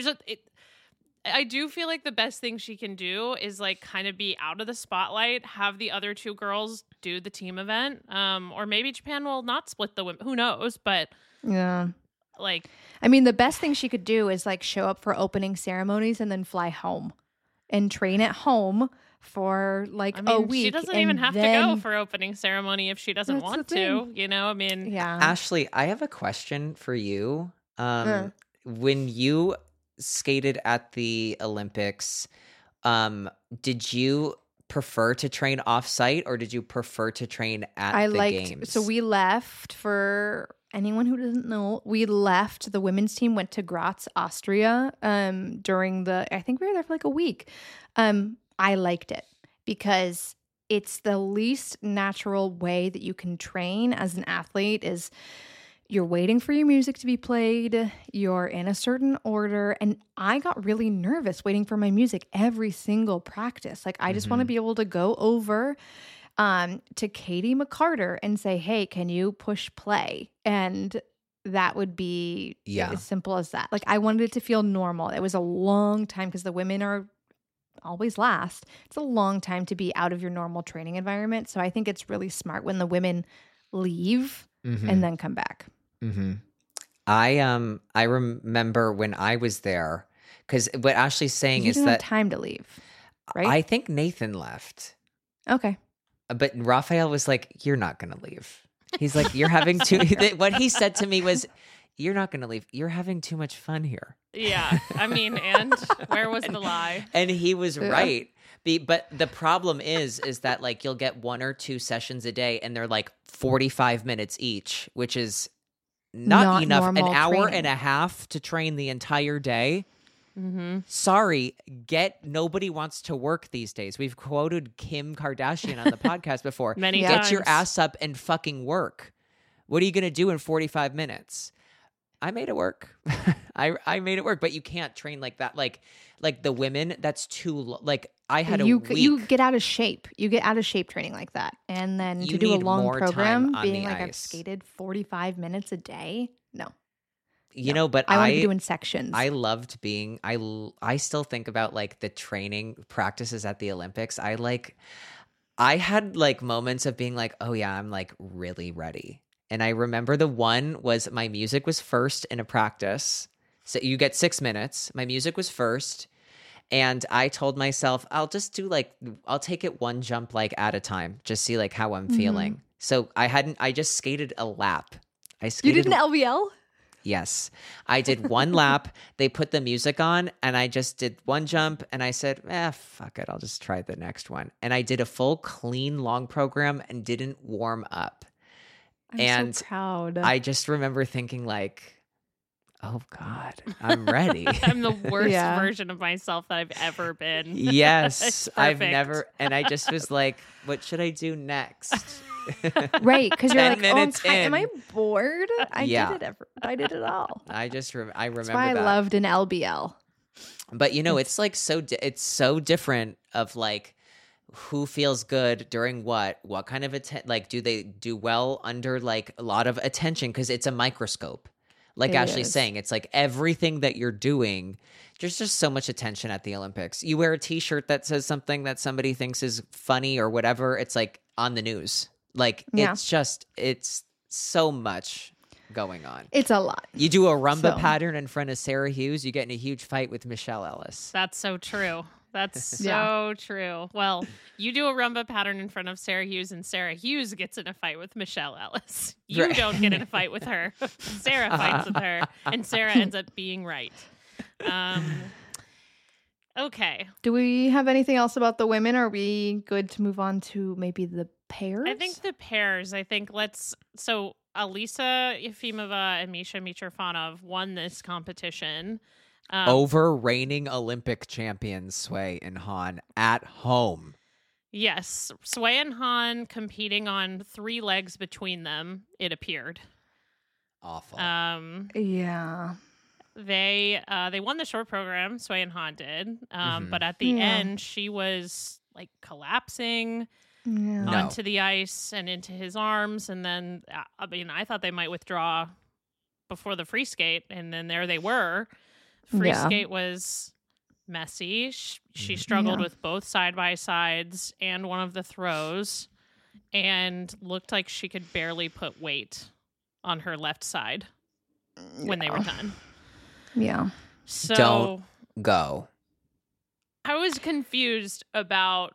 Speaker 3: I do feel like the best thing she can do is like kind of be out of the spotlight, have the other two girls do the team event. Or maybe Japan will not split the women. Who knows? But
Speaker 4: Yeah.
Speaker 3: like,
Speaker 4: I mean, the best thing she could do is like show up for opening ceremonies and then fly home and train at home for like
Speaker 3: I mean,
Speaker 4: a week.
Speaker 3: she doesn't
Speaker 4: and
Speaker 3: even have to go
Speaker 4: then-
Speaker 3: for opening ceremony if she doesn't
Speaker 4: That's
Speaker 3: want
Speaker 4: the
Speaker 3: to, I mean,
Speaker 4: Yeah.
Speaker 5: Ashley, I have a question for you.
Speaker 4: Uh.
Speaker 5: When you skated at the Olympics, did you prefer to train off-site or did you prefer to train at
Speaker 4: I
Speaker 5: the
Speaker 4: liked
Speaker 5: games?
Speaker 4: so we left for anyone who doesn't know, we left the women's team went to Graz, Austria during I think we were there for like a week. I liked it because it's the least natural way that you can train as an athlete is you're waiting for your music to be played, you're in a certain order, and I got really nervous waiting for my music every single practice. Like I just want to be able to go over to Katie McCarter and say, hey, can you push play? And that would be
Speaker 5: Yeah.
Speaker 4: as simple as that. Like I wanted it to feel normal. It was a long time because the women are always last. It's a long time to be out of your normal training environment. So I think it's really smart when the women leave and then come back.
Speaker 5: Mm-hmm. I remember when I was there, because what Ashley's saying
Speaker 4: You
Speaker 5: is
Speaker 4: didn't have
Speaker 5: that
Speaker 4: time to leave, right?
Speaker 5: I think Nathan left.
Speaker 4: Okay.
Speaker 5: But Raphael was like, you're not going to leave. He's like, you're having too, what he said to me was, you're not going to leave. You're having too much fun here.
Speaker 3: yeah. I mean, and where was the lie?
Speaker 5: And he was
Speaker 4: Yeah.
Speaker 5: right. But the problem is that like you'll get 1 or 2 sessions a day and they're like 45 minutes each, which is not
Speaker 4: Not
Speaker 5: enough. An
Speaker 4: normal
Speaker 5: hour
Speaker 4: training.
Speaker 5: and a half to train the entire day.
Speaker 3: Mm-hmm.
Speaker 5: Sorry, nobody wants to work these days. We've quoted Kim Kardashian on the podcast before.
Speaker 3: Many
Speaker 4: Yeah.
Speaker 3: times.
Speaker 5: Get your ass up and fucking work. What are you going to do in 45 minutes? I made it work. I made it work, but you can't train like that. Like the women, that's too like I had
Speaker 4: you
Speaker 5: a week.
Speaker 4: you get out of shape. You get out of shape training like that. And then
Speaker 5: You
Speaker 4: to do a
Speaker 5: need
Speaker 4: long
Speaker 5: more time
Speaker 4: program,
Speaker 5: on
Speaker 4: being
Speaker 5: the
Speaker 4: like I've
Speaker 5: ice.
Speaker 4: skated 45 minutes a day. No.
Speaker 5: you know, but
Speaker 4: I want to be doing sections.
Speaker 5: I loved being I still think about like the training practices at the Olympics. I had like moments of being like, oh yeah, I'm like really ready. And I remember the one was my music was first in a practice. So you get 6 minutes. My music was first. And I told myself, I'll take it one jump like at a time, just see like how I'm feeling. So I just skated a lap. I
Speaker 4: You
Speaker 5: skated
Speaker 4: did an LVL?
Speaker 5: Yes. I did one lap. They put the music on and I just did one jump and I said, fuck it. I'll just try the next one. And I did a full clean long program and didn't warm up.
Speaker 4: I'm so proud.
Speaker 5: I just remember thinking like, oh God, I'm ready.
Speaker 3: I'm the worst
Speaker 4: Yeah.
Speaker 3: version of myself that I've ever been.
Speaker 5: Yes.
Speaker 3: It's
Speaker 5: I've
Speaker 3: perfect.
Speaker 5: never, and I just was like, what should I do next?
Speaker 4: Right, because you're
Speaker 5: 10
Speaker 4: like,
Speaker 5: minutes
Speaker 4: am I
Speaker 5: in.
Speaker 4: bored? I
Speaker 5: Yeah.
Speaker 4: did it all.
Speaker 5: I remember
Speaker 4: That's why I
Speaker 5: that.
Speaker 4: loved an LBL.
Speaker 5: But it's like it's so different of like who feels good during what kind of like do they do well under like a lot of attention because it's a microscope. Like
Speaker 4: It
Speaker 5: Ashley's
Speaker 4: is.
Speaker 5: saying, it's like everything that you're doing, there's just so much attention at the Olympics. You wear a t-shirt that says something that somebody thinks is funny or whatever, it's like on the news. Like
Speaker 4: Yeah.
Speaker 5: it's so much going on.
Speaker 4: It's a lot.
Speaker 5: You do a rumba
Speaker 4: So-
Speaker 5: pattern in front of Sarah Hughes, you get in a huge fight with Michelle Ellis.
Speaker 3: That's so true. That's so
Speaker 4: Yeah.
Speaker 3: true. Well, you do a rumba pattern in front of Sarah Hughes, and Sarah Hughes gets in a fight with Michelle Ellis. You
Speaker 5: Right.
Speaker 3: don't get in a fight with her. Sarah fights with her, and Sarah ends up being right. Okay.
Speaker 4: Do we have anything else about the women? Are we good to move on to maybe the pairs?
Speaker 3: I think the pairs, so Alisa Yefimova and Misha Mitrofanov won this competition.
Speaker 5: Over reigning Olympic champions Sway and Han at home.
Speaker 3: Yes. Sway and Han competing on 3 legs between them, it appeared.
Speaker 5: Awful.
Speaker 4: Yeah.
Speaker 3: They won the short program, Sway and Han did. But at the
Speaker 4: Yeah.
Speaker 3: end, she was like collapsing
Speaker 4: Yeah.
Speaker 5: No.
Speaker 3: onto the ice and into his arms. And then, I thought they might withdraw before the free skate. And then there they were. Free
Speaker 4: Yeah.
Speaker 3: skate was messy. She struggled
Speaker 4: Yeah.
Speaker 3: with both side by sides and one of the throws and looked like she could barely put weight on her left side when they were done.
Speaker 4: Yeah.
Speaker 3: So
Speaker 5: Don't go.
Speaker 3: I was confused about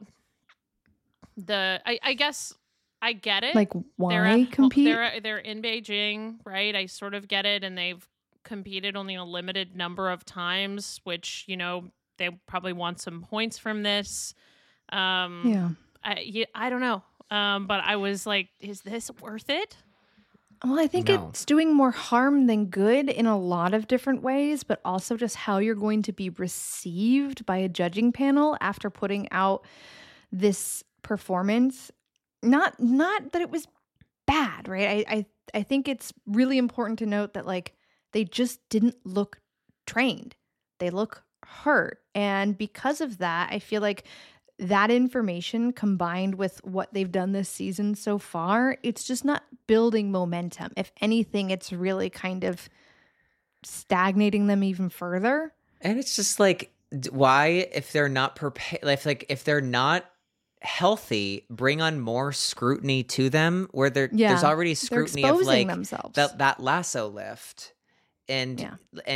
Speaker 3: I guess I get it.
Speaker 4: Like, why compete?
Speaker 3: They're in Beijing, right? I sort of get it, and they've competed only a limited number of times, which they probably want some points from this.
Speaker 4: Yeah.
Speaker 3: I don't know, but I was like, is this worth it?
Speaker 4: Well, I think
Speaker 5: No.
Speaker 4: it's doing more harm than good in a lot of different ways, but also just how you're going to be received by a judging panel after putting out this performance. Not that it was bad, right? I think it's really important to note that like they just didn't look trained. They look hurt. And because of that, I feel like that information combined with what they've done this season so far, it's just not building momentum. If anything, it's really kind of stagnating them even further.
Speaker 5: And it's just like, why, if they're not prepared, if they're not healthy, bring on more scrutiny to them where there's already
Speaker 4: They're
Speaker 5: scrutiny of
Speaker 4: exposing
Speaker 5: like
Speaker 4: themselves.
Speaker 5: that lasso lift. And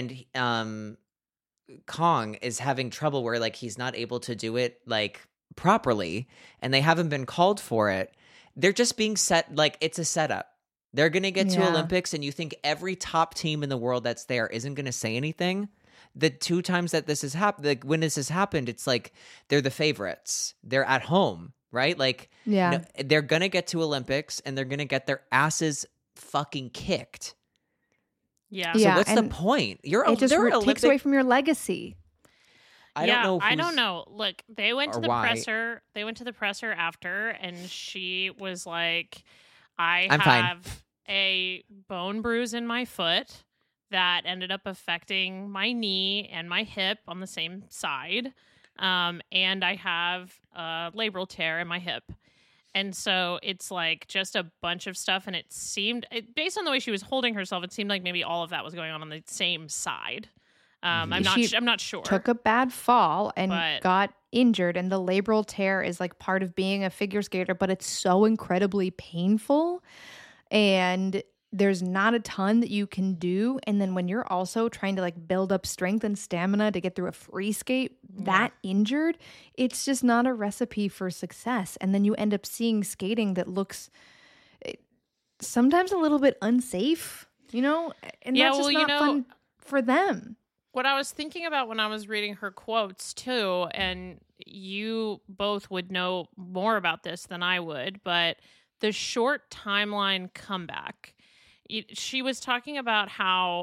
Speaker 5: Kong is having trouble where like he's not able to do it like properly and they haven't been called for it. They're just being set like it's a setup. They're going to get to
Speaker 4: Yeah.
Speaker 5: Olympics and you think every top team in the world that's there isn't going to say anything. The 2 times that this has happened, like when this has happened, it's like they're the favorites. They're at home, right? Like
Speaker 4: Yeah.
Speaker 5: they're going to get to Olympics and they're going to get their asses fucking kicked.
Speaker 3: Yeah.
Speaker 5: So
Speaker 4: Yeah,
Speaker 5: what's the
Speaker 4: and
Speaker 5: point?
Speaker 4: It just
Speaker 5: they're
Speaker 4: takes
Speaker 5: Olympic.
Speaker 4: away from your legacy.
Speaker 5: I don't know.
Speaker 3: I don't
Speaker 5: who's-
Speaker 3: know. Look, they went to
Speaker 5: or
Speaker 3: the
Speaker 5: why.
Speaker 3: presser. They went to the presser after, and she was like, "I
Speaker 5: I'm fine.
Speaker 3: have a bone bruise in my foot that ended up affecting my knee and my hip on the same side, and I have a labral tear in my hip." And so it's like just a bunch of stuff, and it seemed, based on the way she was holding herself, it seemed like maybe all of that was going on the same side. I'm not sure.
Speaker 4: Took a bad fall and
Speaker 3: But-
Speaker 4: got injured, and the labral tear is like part of being a figure skater, but it's so incredibly painful. And there's not a ton that you can do. And then when you're also trying to like build up strength and stamina to get through a free skate that injured, it's just not a recipe for success. And then you end up seeing skating that looks sometimes a little bit unsafe, you know? And that's just not fun for them.
Speaker 3: What I was thinking about when I was reading her quotes too, and you both would know more about this than I would, but the short timeline comeback. She was talking about how,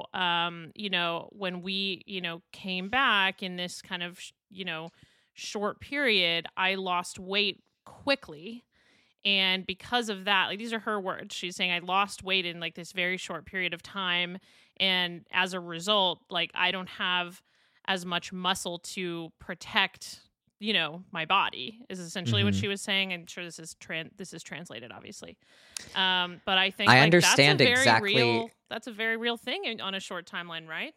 Speaker 3: when we, came back in this kind of, short period, I lost weight quickly. And because of that, like, these are her words. She's saying, I lost weight in like this very short period of time. And as a result, like, I don't have as much muscle to protect, my body, is essentially what she was saying. I'm sure this is translated, obviously. But I think
Speaker 5: I understand exactly.
Speaker 3: That's a very real thing on a short timeline, right?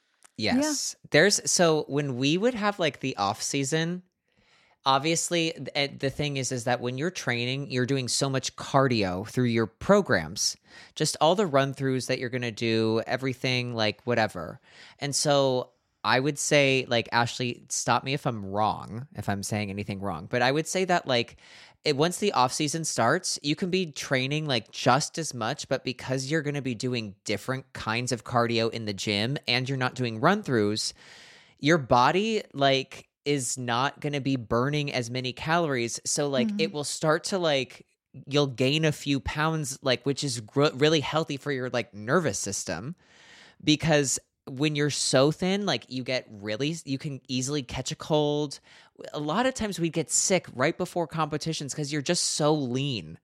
Speaker 5: Yes. Yeah. So when we would have like the off season, obviously the thing is that when you're training, you're doing so much cardio through your programs, just all the run throughs that you're going to do, everything, like whatever. And so I would say, like, Ashley, stop me if I'm wrong, if I'm saying anything wrong, but I would say that like once the off season starts, you can be training like just as much, but because you're going to be doing different kinds of cardio in the gym and you're not doing run throughs, your body like is not going to be burning as many calories. So like it will start to like, you'll gain a few pounds, like, which is really healthy for your like nervous system, because when you're so thin, like you can easily catch a cold. A lot of times we get sick right before competitions because you're just so lean.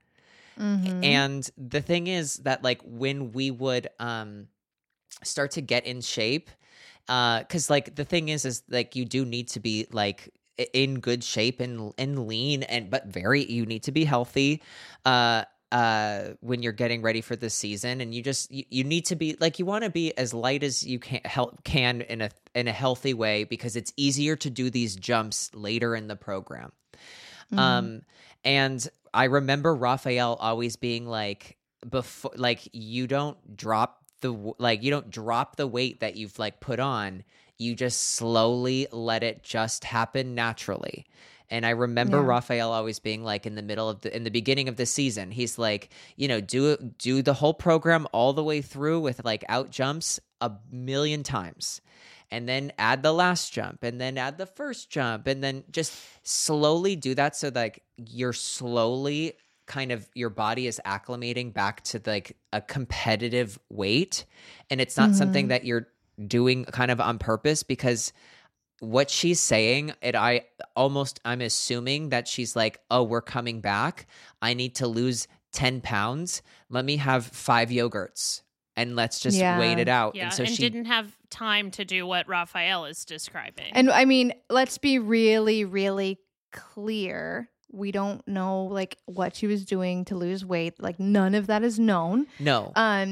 Speaker 5: And the thing is that like when we would start to get in shape, because like the thing is like you do need to be like in good shape and lean, but you need to be healthy when you're getting ready for the season, and you need to be like, you want to be as light as you can in a healthy way, because it's easier to do these jumps later in the program. And I remember Raphael always being like, before, like, you don't drop the weight that you've like put on, you just slowly let it just happen naturally. And I remember Raphael always being like, in the beginning of the season, he's like, do the whole program all the way through with like out jumps 1,000,000 times, and then add the last jump, and then add the first jump, and then just slowly do that. So like you're slowly kind of, your body is acclimating back to like a competitive weight. And it's not something that you're doing kind of on purpose, because what she's saying, I'm assuming that she's like, oh, we're coming back, I need to lose 10 pounds. Let me have 5 yogurts and let's just wait it out.
Speaker 3: Yeah,
Speaker 5: and so
Speaker 3: she didn't have time to do what Raphael is describing.
Speaker 4: And I mean, let's be really, really clear. We don't know like what she was doing to lose weight. Like none of that is known.
Speaker 5: No.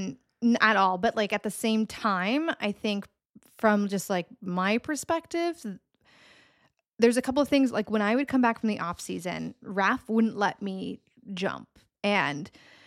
Speaker 4: At all. But like at the same time, I think from just like my perspective, there's a couple of things. Like when I would come back from the off season, Raph wouldn't let me jump. And,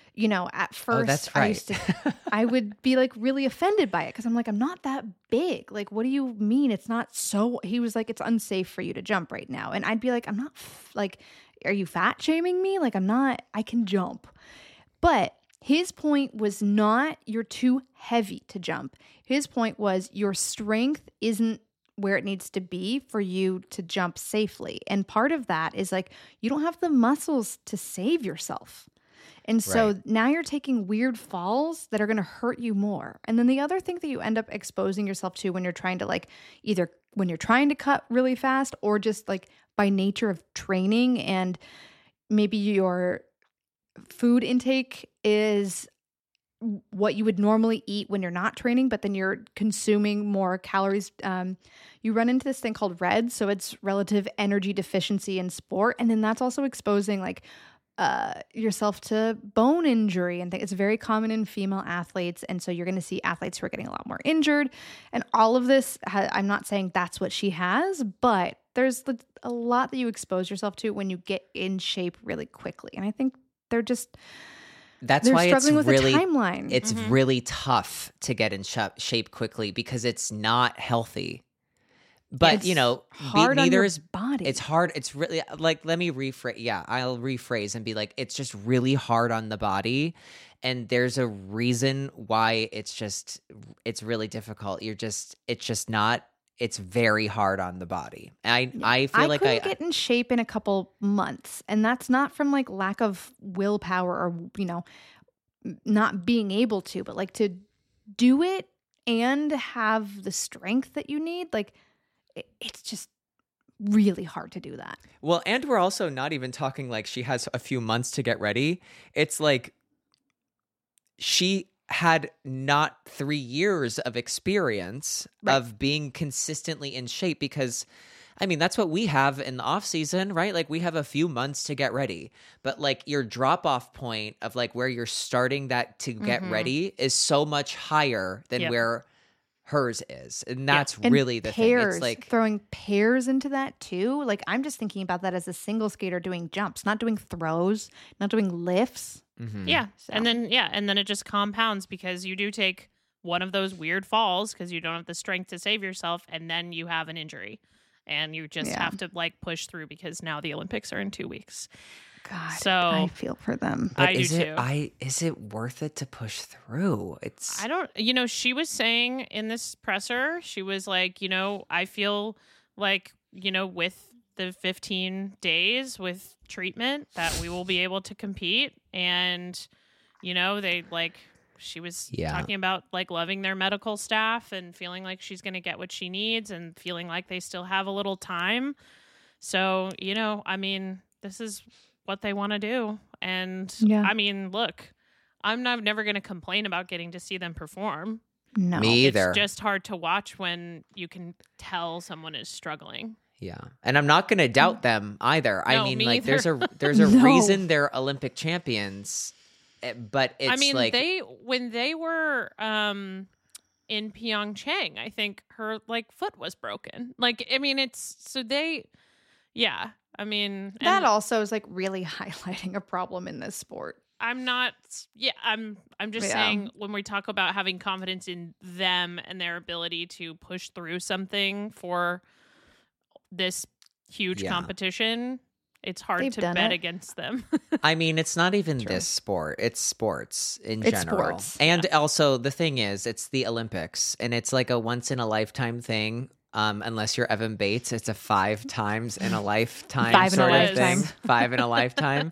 Speaker 4: at first
Speaker 5: that's right.
Speaker 4: I would be like really offended by it, because I'm like, I'm not that big. Like, what do you mean? It's not so, he was like, it's unsafe for you to jump right now. And I'd be like, I'm not like, are you fat shaming me? Like, I can jump. But his point was not, you're too heavy to jump. His point was, your strength isn't where it needs to be for you to jump safely. And part of that is like, you don't have the muscles to save yourself. And so now you're taking weird falls that are going to hurt you more. And then the other thing that you end up exposing yourself to when you're trying to like, either when you're trying to cut really fast, or just like by nature of training, and maybe your food intake is what you would normally eat when you're not training, but then you're consuming more calories. You run into this thing called RED, so it's relative energy deficiency in sport. And then that's also exposing like yourself to bone injury and things. It's very common in female athletes. And so you're going to see athletes who are getting a lot more injured. And all of this, I'm not saying that's what she has, but there's a lot that you expose yourself to when you get in shape really quickly. And I think they're just
Speaker 5: That's
Speaker 4: They're
Speaker 5: why it's
Speaker 4: struggling with
Speaker 5: really
Speaker 4: a timeline.
Speaker 5: it's really tough to get in shape quickly because it's not healthy. But
Speaker 4: It's
Speaker 5: you know,
Speaker 4: hard on
Speaker 5: neither
Speaker 4: your
Speaker 5: is
Speaker 4: body.
Speaker 5: It's hard. It's really like, let me rephrase. Yeah, I'll rephrase and be like, it's just really hard on the body, and there's a reason why it's really difficult. It's just not. It's very hard on the body. I feel like
Speaker 4: couldn't get in shape in a couple months, and that's not from like lack of willpower or not being able to, but like to do it and have the strength that you need. Like it's just really hard to do that.
Speaker 5: Well, and we're also not even talking like she has a few months to get ready. It's like she had not 3 years of experience of being consistently in shape, because I mean, that's what we have in the off season, right? Like we have a few months to get ready, but like your drop off point of like where you're starting that to get ready is so much higher than where hers is. And that's
Speaker 4: And
Speaker 5: really the thing.
Speaker 4: pairs,
Speaker 5: It's like
Speaker 4: throwing pairs into that too. Like I'm just thinking about that as a single skater doing jumps, not doing throws, not doing lifts.
Speaker 3: Yeah.
Speaker 4: So-
Speaker 3: And then it just compounds because you do take one of those weird falls because you don't have the strength to save yourself, and then you have an injury. And you just have to like push through because now the Olympics are in 2 weeks.
Speaker 4: God,
Speaker 3: So-
Speaker 4: I feel for them.
Speaker 5: but
Speaker 3: I do too.
Speaker 5: is it worth it to push through? It's
Speaker 3: I don't, she was saying in this presser, she was like, I feel like, with the 15 days with treatment that we will be able to compete. And, they like, she was talking about like loving their medical staff and feeling like she's going to get what she needs and feeling like they still have a little time. So, I mean, this is what they want to do. And I mean, look, I'm never going to complain about getting to see them perform.
Speaker 4: No.
Speaker 5: me either.
Speaker 3: It's just hard to watch when you can tell someone is struggling.
Speaker 5: Yeah. And I'm not going to doubt them either. I
Speaker 3: No,
Speaker 5: mean,
Speaker 3: me
Speaker 5: like there's a
Speaker 4: No.
Speaker 5: reason they're Olympic champions, but it's
Speaker 3: I mean,
Speaker 5: like
Speaker 3: when they were in Pyeongchang, I think her like foot was broken. Like, I mean, it's so they, yeah. I mean,
Speaker 4: That
Speaker 3: and
Speaker 4: also is like really highlighting a problem in this sport.
Speaker 3: I'm not. Yeah, I'm just
Speaker 4: Yeah.
Speaker 3: saying when we talk about having confidence in them and their ability to push through something for this huge
Speaker 5: Yeah.
Speaker 3: competition, it's hard
Speaker 4: They've
Speaker 3: to
Speaker 4: done
Speaker 3: bet
Speaker 4: it.
Speaker 3: against them.
Speaker 5: I mean, it's not even
Speaker 4: True.
Speaker 5: this sport. It's sports in
Speaker 4: It's
Speaker 5: general.
Speaker 4: sports.
Speaker 5: And also the thing is, it's the Olympics, and it's like a once in a lifetime thing. Unless you're Evan Bates, it's a 5 times in a lifetime
Speaker 4: 5 in a
Speaker 5: sort of
Speaker 4: lifetime.
Speaker 5: thing. 5 in a lifetime.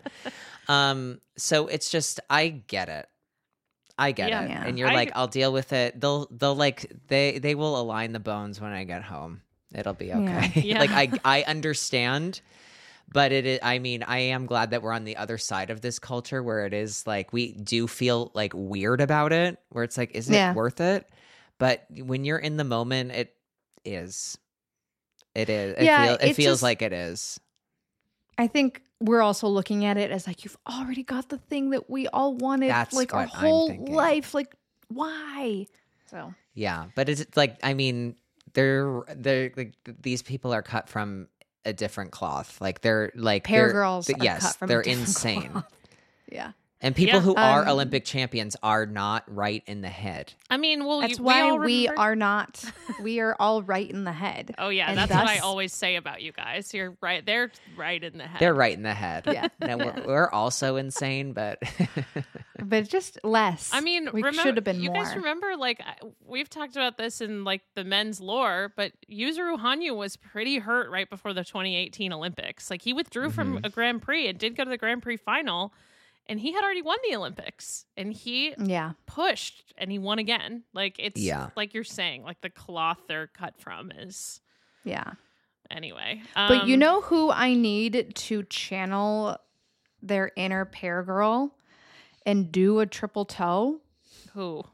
Speaker 5: So it's just, I get it. I get
Speaker 3: Yeah.
Speaker 5: it.
Speaker 4: Yeah.
Speaker 5: And you're like, I'll deal with it. They'll like they will align the bones when I get home. It'll be okay.
Speaker 3: Yeah.
Speaker 5: Like I understand, but I mean, I am glad that we're on the other side of this culture where it is like we do feel like weird about it, where it's like, is it worth it? But when you're in the moment, it is. It is.
Speaker 4: Yeah,
Speaker 5: It
Speaker 4: it's
Speaker 5: feels
Speaker 4: just-
Speaker 5: like it is.
Speaker 4: I think we're also looking at it as like you've already got the thing that we all wanted
Speaker 5: That's
Speaker 4: like our
Speaker 5: what I'm
Speaker 4: whole
Speaker 5: thinking.
Speaker 4: life. Like why? So
Speaker 5: Yeah, but it's like, I mean, they're like these people are cut from a different cloth. Like they're like
Speaker 4: pair
Speaker 5: they're-
Speaker 4: girls are
Speaker 5: yes,
Speaker 4: cut from a
Speaker 5: they're
Speaker 4: different
Speaker 5: insane.
Speaker 4: cloth. Yeah.
Speaker 5: And people
Speaker 3: Yeah.
Speaker 5: who are
Speaker 4: Um,
Speaker 5: Olympic champions are not right in the head.
Speaker 3: I mean, well,
Speaker 4: That's
Speaker 3: we
Speaker 4: why
Speaker 3: all
Speaker 4: we
Speaker 3: remember-
Speaker 4: are not. We are all right in the head.
Speaker 3: Oh yeah,
Speaker 4: And
Speaker 3: that's what I
Speaker 4: thus-
Speaker 3: always say about you guys. You're right. They're right in the head.
Speaker 5: They're right in the head.
Speaker 4: Yeah.
Speaker 5: No, we're also insane, but
Speaker 4: But just less.
Speaker 3: I mean,
Speaker 4: we
Speaker 3: remember,
Speaker 4: should have been
Speaker 3: you
Speaker 4: more.
Speaker 3: guys remember, like, we've talked about this in, like, the men's lore, but Yuzuru Hanyu was pretty hurt right before the 2018 Olympics. Like, he withdrew from a Grand Prix and did go to the Grand Prix final, and he had already won the Olympics, and he
Speaker 4: Yeah.
Speaker 3: pushed, and he won again. Like, it's,
Speaker 5: Yeah.
Speaker 3: like you're saying, like, the cloth they're cut from is,
Speaker 4: Yeah.
Speaker 3: anyway.
Speaker 4: But you know who I need to channel their inner pair girl and do a triple toe?
Speaker 3: who?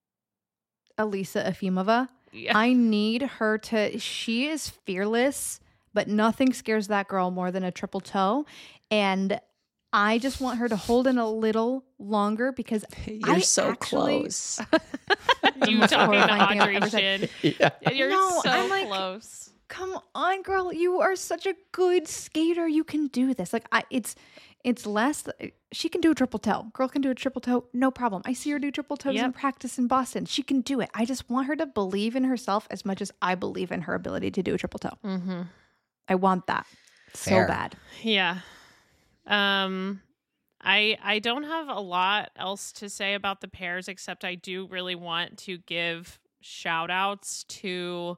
Speaker 4: Elisa Efimova.
Speaker 3: Yeah.
Speaker 4: I need her to, she is fearless, but nothing scares that girl more than a triple toe. And I just want her to hold in a little longer because
Speaker 5: you're
Speaker 4: I
Speaker 5: so
Speaker 4: actually-
Speaker 5: close.
Speaker 3: You
Speaker 4: most
Speaker 3: talking to
Speaker 4: horrifying thing I've
Speaker 3: Audrey
Speaker 4: ever said.
Speaker 3: Shin.
Speaker 5: Yeah.
Speaker 3: You're
Speaker 4: No,
Speaker 3: so
Speaker 4: I'm like-
Speaker 3: close.
Speaker 4: come on, girl. You are such a good skater. You can do this. Like it's less. She can do a triple toe. Girl can do a triple toe. No problem. I see her do triple toes in practice in Boston. She can do it. I just want her to believe in herself as much as I believe in her ability to do a triple toe.
Speaker 3: Mm-hmm.
Speaker 4: I want that
Speaker 5: Fair.
Speaker 4: so bad.
Speaker 3: Yeah. I don't have a lot else to say about the pairs, except I do really want to give shout outs to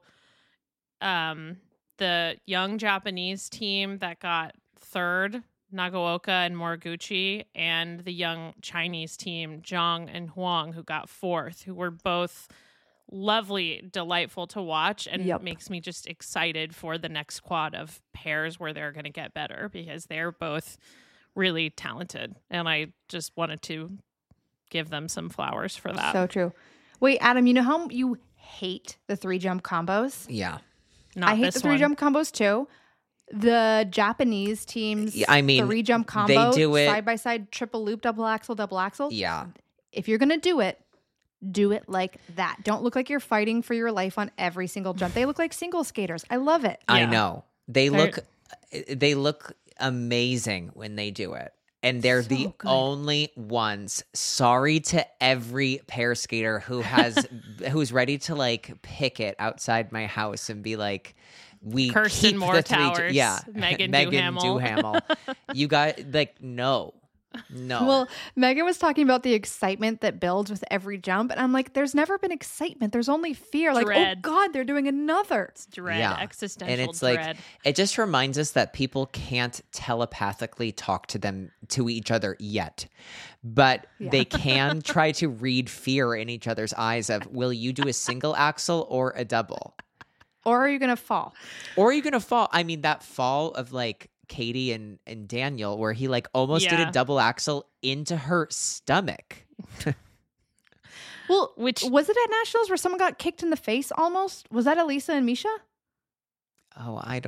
Speaker 3: the young Japanese team that got third, Nagaoka and Moriguchi, and the young Chinese team, Zhang and Huang, who got fourth, who were both lovely, delightful to watch, and makes me just excited for the next quad of pairs where they're going to get better, because they're both really talented, and I just wanted to give them some flowers for that.
Speaker 4: So true. Wait, Adam, you know how you hate the 3-jump combos?
Speaker 5: Yeah.
Speaker 3: Not
Speaker 4: I hate
Speaker 3: this
Speaker 4: the 3-jump combos too. The Japanese teams, 3-jump combo,
Speaker 5: they do it
Speaker 4: side by side, triple loop, double axel.
Speaker 5: Yeah.
Speaker 4: If you're gonna do it like that. Don't look like you're fighting for your life on every single jump. They look like single skaters. I love it.
Speaker 5: I know. They look amazing when they do it. And they're
Speaker 4: So
Speaker 5: the
Speaker 4: good.
Speaker 5: only ones. Sorry to every pair skater who who's ready to like pick it outside my house and be like, we
Speaker 3: Kirsten
Speaker 5: keep
Speaker 3: Moore
Speaker 5: the 3
Speaker 3: Towers,
Speaker 5: yeah,
Speaker 3: Megan
Speaker 5: Megan
Speaker 3: Duhamel.
Speaker 5: You got like no.
Speaker 4: Well, Megan was talking about the excitement that builds with every jump. And I'm like, there's never been excitement. There's only fear. Like,
Speaker 3: Dread.
Speaker 4: oh God, they're doing another.
Speaker 3: It's dread, existential
Speaker 5: and it's
Speaker 3: dread.
Speaker 5: like it just reminds us that people can't telepathically talk to each other yet, but they can try to read fear in each other's eyes of, will you do a single axle or a double,
Speaker 4: or are you gonna fall?
Speaker 5: I mean, that fall of like Katie and Daniel, where he like almost did a double axle into her stomach.
Speaker 4: Well, which was it at Nationals where someone got kicked in the face almost? Was that Elisa and Misha?
Speaker 5: Oh, I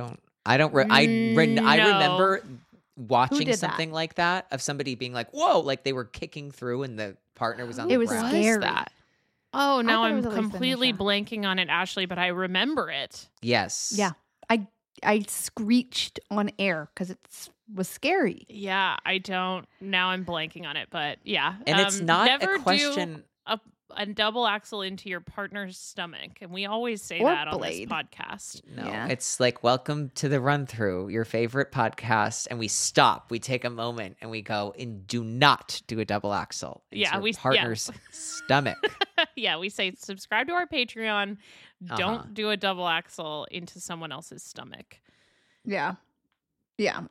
Speaker 5: remember watching something like that of somebody being like, whoa, like they were kicking through and the partner was on the ground.
Speaker 4: It was scary.
Speaker 3: That? Oh, now I'm
Speaker 4: Elisa
Speaker 3: completely
Speaker 4: and Misha.
Speaker 3: blanking on it, Ashley, but I remember it.
Speaker 5: Yes.
Speaker 4: Yeah. I screeched on air because it was scary.
Speaker 3: Yeah, I don't. Now I'm blanking on it, but yeah.
Speaker 5: And it's not
Speaker 3: never
Speaker 5: a question.
Speaker 3: Do a double axle into your partner's stomach, and we always say
Speaker 4: Or
Speaker 3: that on this
Speaker 4: blade.
Speaker 3: podcast.
Speaker 5: No,
Speaker 4: Yeah.
Speaker 5: it's like, welcome to the Run Through, your favorite podcast. And we stop, we take a moment and we go, and do not do a double axle into your partner's stomach.
Speaker 3: Yeah, we say subscribe to our Patreon. Don't do a double axle into someone else's stomach.
Speaker 4: Yeah. Yeah.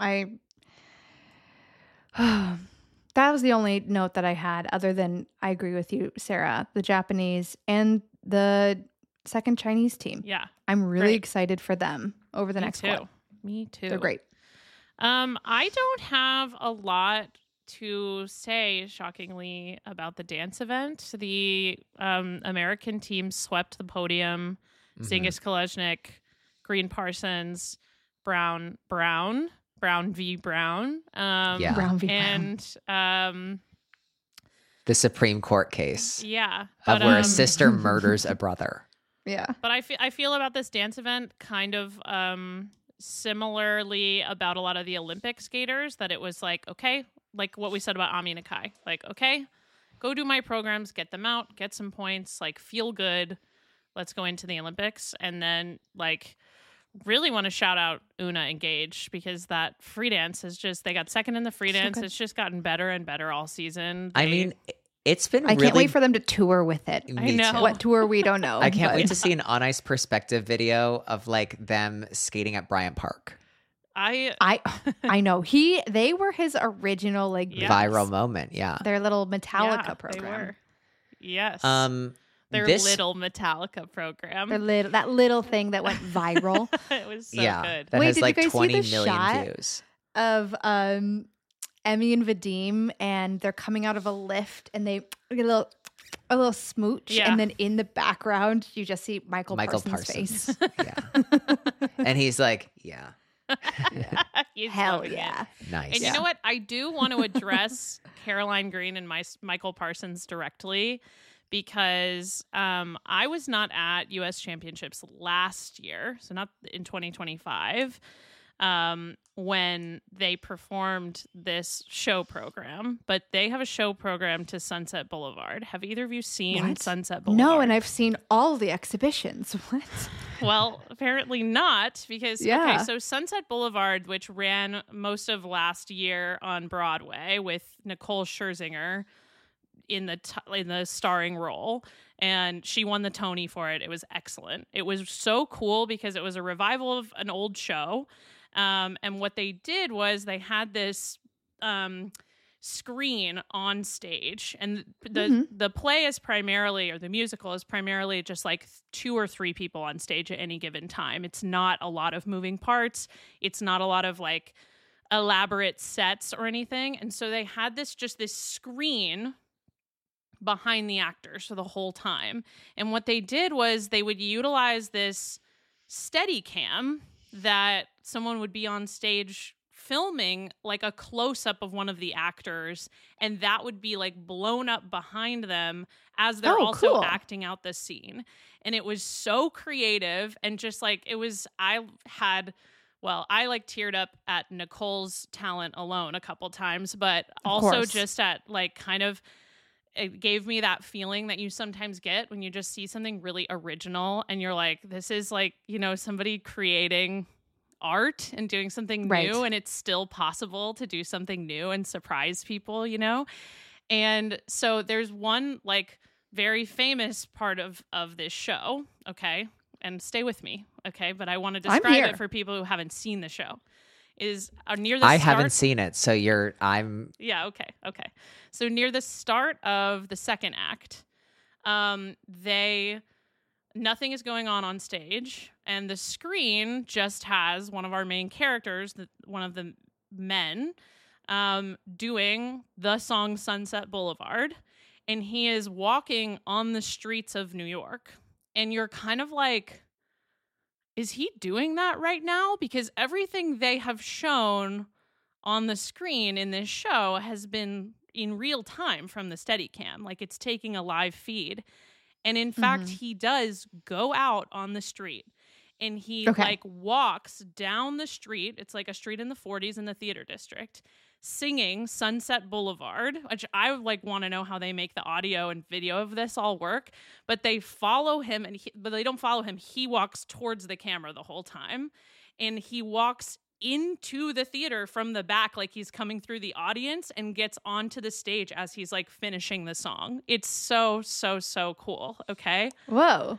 Speaker 4: That was the only note that I had, other than I agree with you, Sarah, the Japanese and the second Chinese team.
Speaker 3: Yeah.
Speaker 4: I'm really
Speaker 3: Great.
Speaker 4: excited for them over the
Speaker 3: Me
Speaker 4: next
Speaker 3: too.
Speaker 4: one.
Speaker 3: Me too.
Speaker 4: They're great.
Speaker 3: I don't have a lot to say, shockingly, about the dance event. The American team swept the podium. Zingis Kolesnik, Green Parsons, Brown v. Brown.
Speaker 4: Brown v.
Speaker 3: And
Speaker 5: The Supreme Court case
Speaker 3: yeah.
Speaker 5: of
Speaker 3: But,
Speaker 5: where a sister murders a brother.
Speaker 4: Yeah.
Speaker 3: But I feel about this dance event kind of similarly about a lot of the Olympic skaters, that it was like, okay, like what we said about Ami Nakai. Like, okay, go do my programs, get them out, get some points, like feel good. Let's go into the Olympics. And then like really want to shout out Una and Gage, because that free dance is just, they got second in the free dance.
Speaker 4: good.
Speaker 3: It's just gotten better and better all season.
Speaker 5: I mean, it's been
Speaker 4: I
Speaker 5: really...
Speaker 4: can't wait for them to tour with it.
Speaker 5: Me
Speaker 3: know.
Speaker 5: too.
Speaker 4: What tour, we don't know.
Speaker 5: I can't
Speaker 4: but-
Speaker 5: wait to see an on ice perspective video of like them skating at Bryant Park.
Speaker 3: I
Speaker 4: I know. They were his original like
Speaker 3: Yes.
Speaker 5: Viral moment. Yeah.
Speaker 4: their little Metallica
Speaker 3: yeah,
Speaker 4: program.
Speaker 3: They were. Yes.
Speaker 5: Their
Speaker 3: Their little Metallica program.
Speaker 4: That little thing that went viral
Speaker 3: It was so
Speaker 5: yeah.
Speaker 3: good.
Speaker 5: That
Speaker 4: Wait,
Speaker 5: has
Speaker 4: did you
Speaker 5: like
Speaker 4: guys see
Speaker 5: 20
Speaker 4: the
Speaker 5: million
Speaker 4: shot?
Speaker 5: views.
Speaker 4: of Emmy and Vadim, and they're coming out of a lift and they get a little smooch,
Speaker 3: Yeah.
Speaker 4: and then in the background you just see Michael Parsons' face.
Speaker 5: Yeah. And he's like, yeah.
Speaker 3: He's
Speaker 4: Hell
Speaker 3: loving it.
Speaker 4: yeah.
Speaker 5: Nice.
Speaker 3: And you know what? I do want to address Caroline Green and Michael Parsons directly, because I was not at US Championships last year, so not in 2025, when they performed this show program, but they have a show program to Sunset Boulevard. Have either of you seen
Speaker 4: What?
Speaker 3: Sunset Boulevard?
Speaker 4: No, and I've seen all the exhibitions. What?
Speaker 3: Well, apparently not, because
Speaker 4: Yeah.
Speaker 3: okay, so Sunset Boulevard, which ran most of last year on Broadway with Nicole Scherzinger in the starring role, and she won the Tony for it. It was excellent. It was so cool because it was a revival of an old show. And what they did was they had this screen on stage, and the play is primarily, or the musical is primarily just like 2 or 3 people on stage at any given time. It's not a lot of moving parts. It's not a lot of like elaborate sets or anything. And so they had this screen behind the actors for the whole time. And what they did was they would utilize this steady cam that someone would be on stage filming like a close-up of one of the actors, and that would be like blown up behind them as they're also
Speaker 4: cool.
Speaker 3: acting out the scene. And it was so creative, and just like I like teared up at Nicole's talent alone a couple times, but also
Speaker 4: course.
Speaker 3: just at like kind of, it gave me that feeling that you sometimes get when you just see something really original and you're like, this is like, somebody creating art and doing something
Speaker 4: Right.
Speaker 3: new, and it's still possible to do something new and surprise people, And so there's one like very famous part of this show, okay? And stay with me, okay? But I want to describe
Speaker 4: here.
Speaker 3: it for people who haven't seen the show. Is near the
Speaker 5: I
Speaker 3: start.
Speaker 5: haven't seen it, so I'm
Speaker 3: Yeah, okay. So near the start of the second act, nothing is going on stage, and the screen just has one of our main characters, one of the men, doing the song Sunset Boulevard, and he is walking on the streets of New York. And you're kind of like, is he doing that right now? Because everything they have shown on the screen in this show has been in real time from the Steadicam. Like, it's taking a live feed. And in fact, he does go out on the street, and he like walks down the street. It's like a street in the 40s in the theater district, singing Sunset Boulevard, which I like want to know how they make the audio and video of this all work. But they follow him, but they don't follow him. He walks towards the camera the whole time, and he walks into the theater from the back, like he's coming through the audience, and gets onto the stage as he's like finishing the song. It's so, so, so cool. Okay.
Speaker 4: Whoa.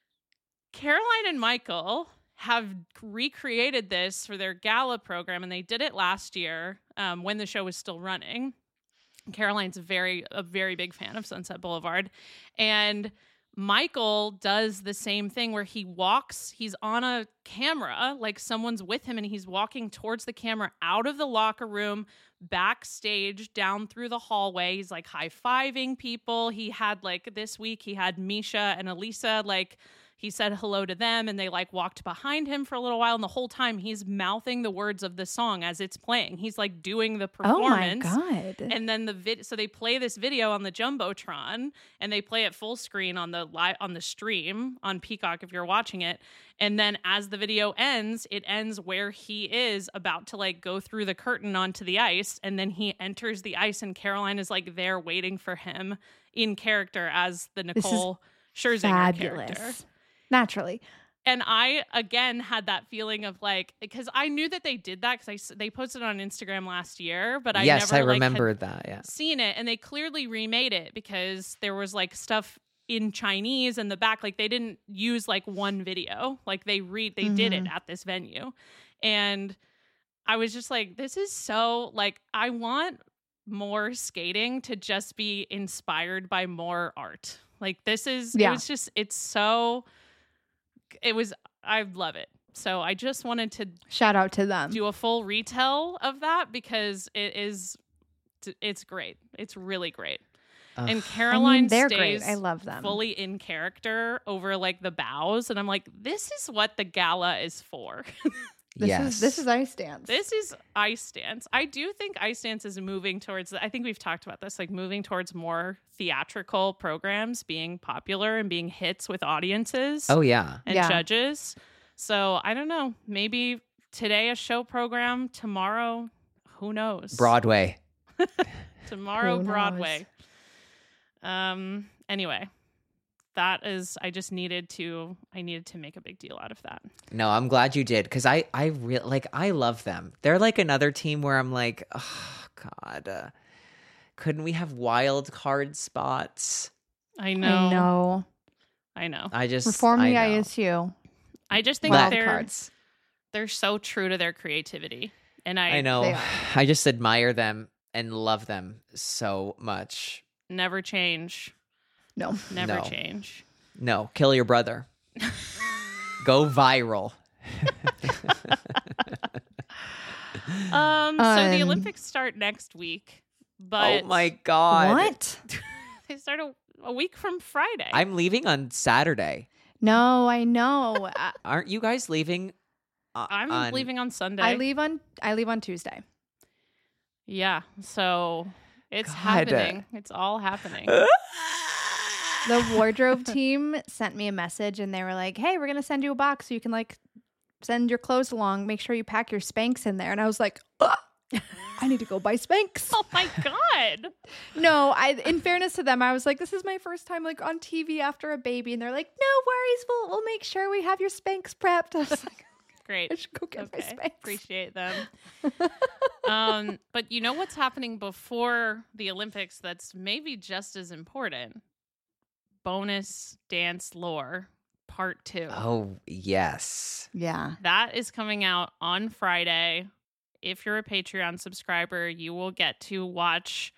Speaker 3: Caroline and Michael have recreated this for their gala program, and they did it last year when the show was still running. Caroline's a very big fan of Sunset Boulevard, and Michael does the same thing where he's on a camera, like someone's with him, and he's walking towards the camera out of the locker room, backstage, down through the hallway. He's like high-fiving people. He had like this week, he had Misha and Elisa, like he said hello to them, and they like walked behind him for a little while, and the whole time he's mouthing the words of the song as it's playing. He's like doing the performance.
Speaker 4: Oh my God.
Speaker 3: And then so they play this video on the Jumbotron, and they play it full screen on the stream on Peacock if you're watching it. And then as the video ends, it ends where he is about to like go through the curtain onto the ice, and then he enters the ice, and Caroline is like there waiting for him in character as the Nicole Scherzinger character.
Speaker 4: Naturally.
Speaker 3: And I, again, had that feeling of like, because I knew that they did that because they posted it on Instagram last year, but I
Speaker 5: yes,
Speaker 3: never
Speaker 5: I remember that. Yeah,
Speaker 3: seen it. And they clearly remade it because there was like stuff in Chinese in the back. Like they didn't use like one video. Like they did it at this venue. And I was just like, this is so like, I want more skating to just be inspired by more art. Like this is, I love it. So I just wanted to
Speaker 4: shout out to them.
Speaker 3: Do a full retell of that because it's great. It's really great. And Caroline
Speaker 4: they're
Speaker 3: stays
Speaker 4: great. I love them.
Speaker 3: Fully in character over like the bows. And I'm like, this is what the gala is for.
Speaker 4: This is ice dance.
Speaker 3: This is ice dance. I do think ice dance is moving towards, I think we've talked about this, like moving towards more theatrical programs being popular and being hits with audiences
Speaker 5: Oh yeah.
Speaker 3: and
Speaker 4: Yeah.
Speaker 3: judges. So I don't know. Maybe today a show program, tomorrow, who knows?
Speaker 5: Broadway.
Speaker 3: Tomorrow,
Speaker 4: Who knows?
Speaker 3: Broadway. Anyway, that is, I needed to make a big deal out of that.
Speaker 5: No, I'm glad you did because I really like I love them. They're like another team where I'm like, oh God, couldn't we have wild card spots?
Speaker 3: I know.
Speaker 4: I know.
Speaker 5: I just
Speaker 4: Reform the
Speaker 5: I know.
Speaker 4: ISU.
Speaker 3: I just think
Speaker 4: Wild
Speaker 3: that
Speaker 4: cards.
Speaker 3: they're so true to their creativity. And
Speaker 5: I
Speaker 4: They
Speaker 5: know.
Speaker 4: are.
Speaker 5: I just admire them and love them so much.
Speaker 3: never change.
Speaker 4: No.
Speaker 3: Never
Speaker 5: No.
Speaker 3: change.
Speaker 5: No, kill your brother. Go viral.
Speaker 3: So the Olympics start next week, but
Speaker 5: Oh my God.
Speaker 4: What?
Speaker 3: they start a week from Friday.
Speaker 5: I'm leaving on Saturday.
Speaker 4: No, I know.
Speaker 5: Aren't you guys leaving?
Speaker 3: I'm leaving on Sunday.
Speaker 4: I leave on Tuesday.
Speaker 3: Yeah, so it's
Speaker 5: God.
Speaker 3: happening. It's all happening.
Speaker 4: The wardrobe team sent me a message and they were like, "Hey, we're gonna send you a box so you can like send your clothes along. Make sure you pack your Spanx in there." And I was like, I need to go buy Spanx.
Speaker 3: Oh my God.
Speaker 4: No, in fairness to them, I was like, this is my first time like on TV after a baby, and they're like, "No worries, we'll make sure we have your Spanx prepped." I was like,
Speaker 3: Great.
Speaker 4: I should go get my
Speaker 3: Okay.
Speaker 4: Spanx.
Speaker 3: Appreciate them. But you know what's happening before the Olympics that's maybe just as important? Bonus Dance Lore Part 2.
Speaker 5: Oh, yes.
Speaker 4: Yeah.
Speaker 3: That is coming out on Friday. If you're a Patreon subscriber, you will get to watch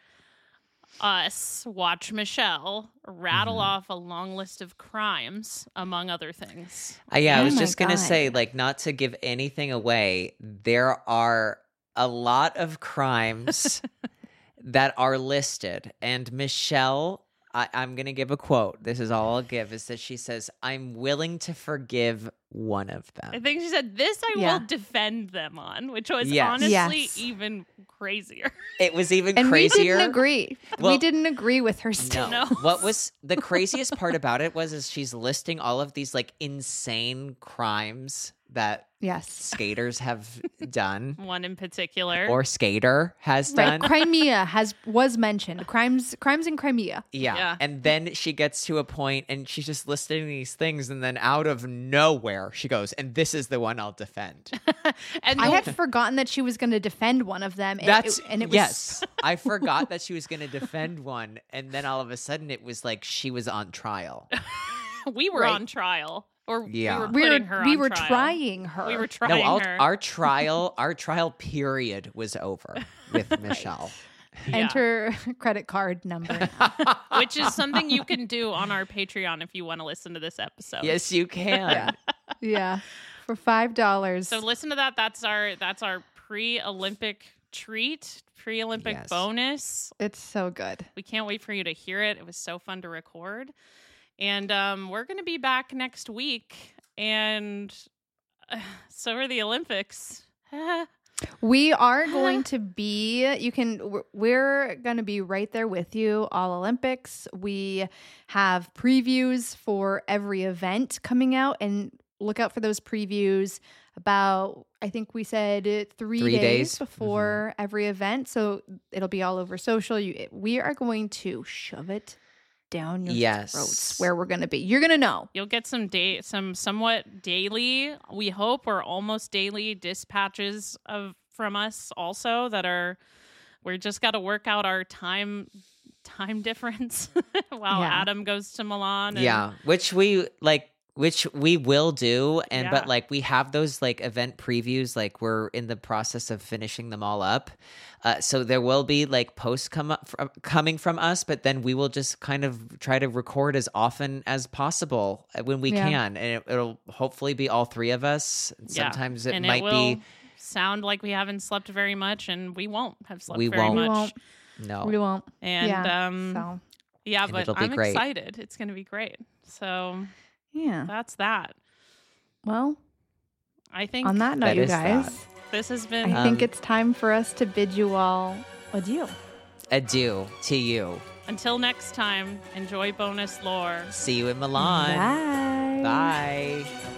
Speaker 3: Michelle rattle off a long list of crimes, among other things.
Speaker 5: Yeah, I
Speaker 4: Oh
Speaker 5: was
Speaker 4: my
Speaker 5: just going to
Speaker 4: God.
Speaker 5: say, like, not to give anything away, there are a lot of crimes that are listed. And Michelle, I'm going to give a quote. This is all I'll give, is that she says, "I'm willing to forgive one of
Speaker 3: I
Speaker 5: them."
Speaker 3: think she said, this I
Speaker 4: Yeah.
Speaker 3: will defend them on, which was
Speaker 5: Yes.
Speaker 3: honestly
Speaker 4: Yes.
Speaker 3: even crazier.
Speaker 5: It was even
Speaker 4: And
Speaker 5: crazier.
Speaker 4: we didn't agree.
Speaker 5: Well,
Speaker 4: we didn't agree with her still.
Speaker 5: No.
Speaker 3: No.
Speaker 5: What was the craziest part about it is she's listing all of these like insane crimes that
Speaker 4: Yes.
Speaker 5: skaters have done
Speaker 3: One in particular.
Speaker 5: or skater has
Speaker 4: Right.
Speaker 5: done.
Speaker 4: Crimea was mentioned. Crimes in Crimea.
Speaker 5: Yeah.
Speaker 3: Yeah.
Speaker 5: And then she gets to a point and she's just listing these things. And then out of nowhere, she goes, "And this is the one I'll defend."
Speaker 3: and
Speaker 4: I
Speaker 3: the-
Speaker 4: had forgotten that she was going to defend one of them. And it was
Speaker 5: yes. I forgot that she was going to defend one. And then all of a sudden it was like she was on trial.
Speaker 3: we were
Speaker 4: Right.
Speaker 3: on trial. Or
Speaker 5: Yeah.
Speaker 3: we were putting her
Speaker 4: we
Speaker 3: on
Speaker 4: were
Speaker 3: trial.
Speaker 4: trying her.
Speaker 3: We were
Speaker 5: No,
Speaker 3: trying her.
Speaker 5: our trial period was over with Michelle.
Speaker 3: Yeah.
Speaker 4: Enter credit card number.
Speaker 3: Which is something you can do on our Patreon if you want to listen to this episode.
Speaker 5: Yes, you can.
Speaker 4: Yeah. For $5.
Speaker 3: So listen to that. That's our pre-Olympic treat, pre-Olympic
Speaker 5: Yes.
Speaker 3: bonus.
Speaker 4: It's so good.
Speaker 3: We can't wait for you to hear it. It was so fun to record. And we're going to be back next week. And so are the Olympics.
Speaker 4: We are going to be, we're going to be right there with you all Olympics. We have previews for every event coming out, and look out for those previews about, I think we said 3
Speaker 5: 3
Speaker 4: days
Speaker 5: days.
Speaker 4: before every event. So it'll be all over social. We are going to shove it down your
Speaker 5: Yes.
Speaker 4: throats where we're going to be. You're going to know.
Speaker 3: You'll get some somewhat daily, we hope, or almost daily dispatches from us also that are, we're just got to work out our time difference while
Speaker 4: Yeah.
Speaker 3: Adam goes to Milan. And
Speaker 5: Yeah, which we will do, and
Speaker 3: Yeah.
Speaker 5: but like we have those like event previews, like we're in the process of finishing them all up, so there will be like posts coming from us, but then we will just kind of try to record as often as possible when we
Speaker 4: Yeah.
Speaker 5: can, and it'll hopefully be all three of us.
Speaker 3: Yeah.
Speaker 5: Sometimes it
Speaker 3: And
Speaker 5: might
Speaker 3: will
Speaker 5: be
Speaker 3: sound like we haven't slept very much, and we won't have slept
Speaker 5: We
Speaker 3: very
Speaker 5: won't.
Speaker 4: We
Speaker 3: much.
Speaker 4: won't.
Speaker 5: no.
Speaker 4: We won't.
Speaker 3: And
Speaker 4: Yeah.
Speaker 3: yeah,
Speaker 4: So,
Speaker 5: And
Speaker 3: but
Speaker 5: it'll be
Speaker 3: I'm
Speaker 5: great.
Speaker 3: excited. It's going to be great. So
Speaker 4: yeah.
Speaker 3: that's that.
Speaker 4: Well,
Speaker 3: I think
Speaker 4: On that note,
Speaker 5: That
Speaker 4: you
Speaker 5: is
Speaker 4: guys,
Speaker 5: that.
Speaker 3: this has been.
Speaker 4: I think it's time for us to bid you all adieu.
Speaker 5: Adieu to you.
Speaker 3: Until next time, enjoy bonus lore.
Speaker 5: See you in Milan.
Speaker 4: Bye.
Speaker 5: Bye.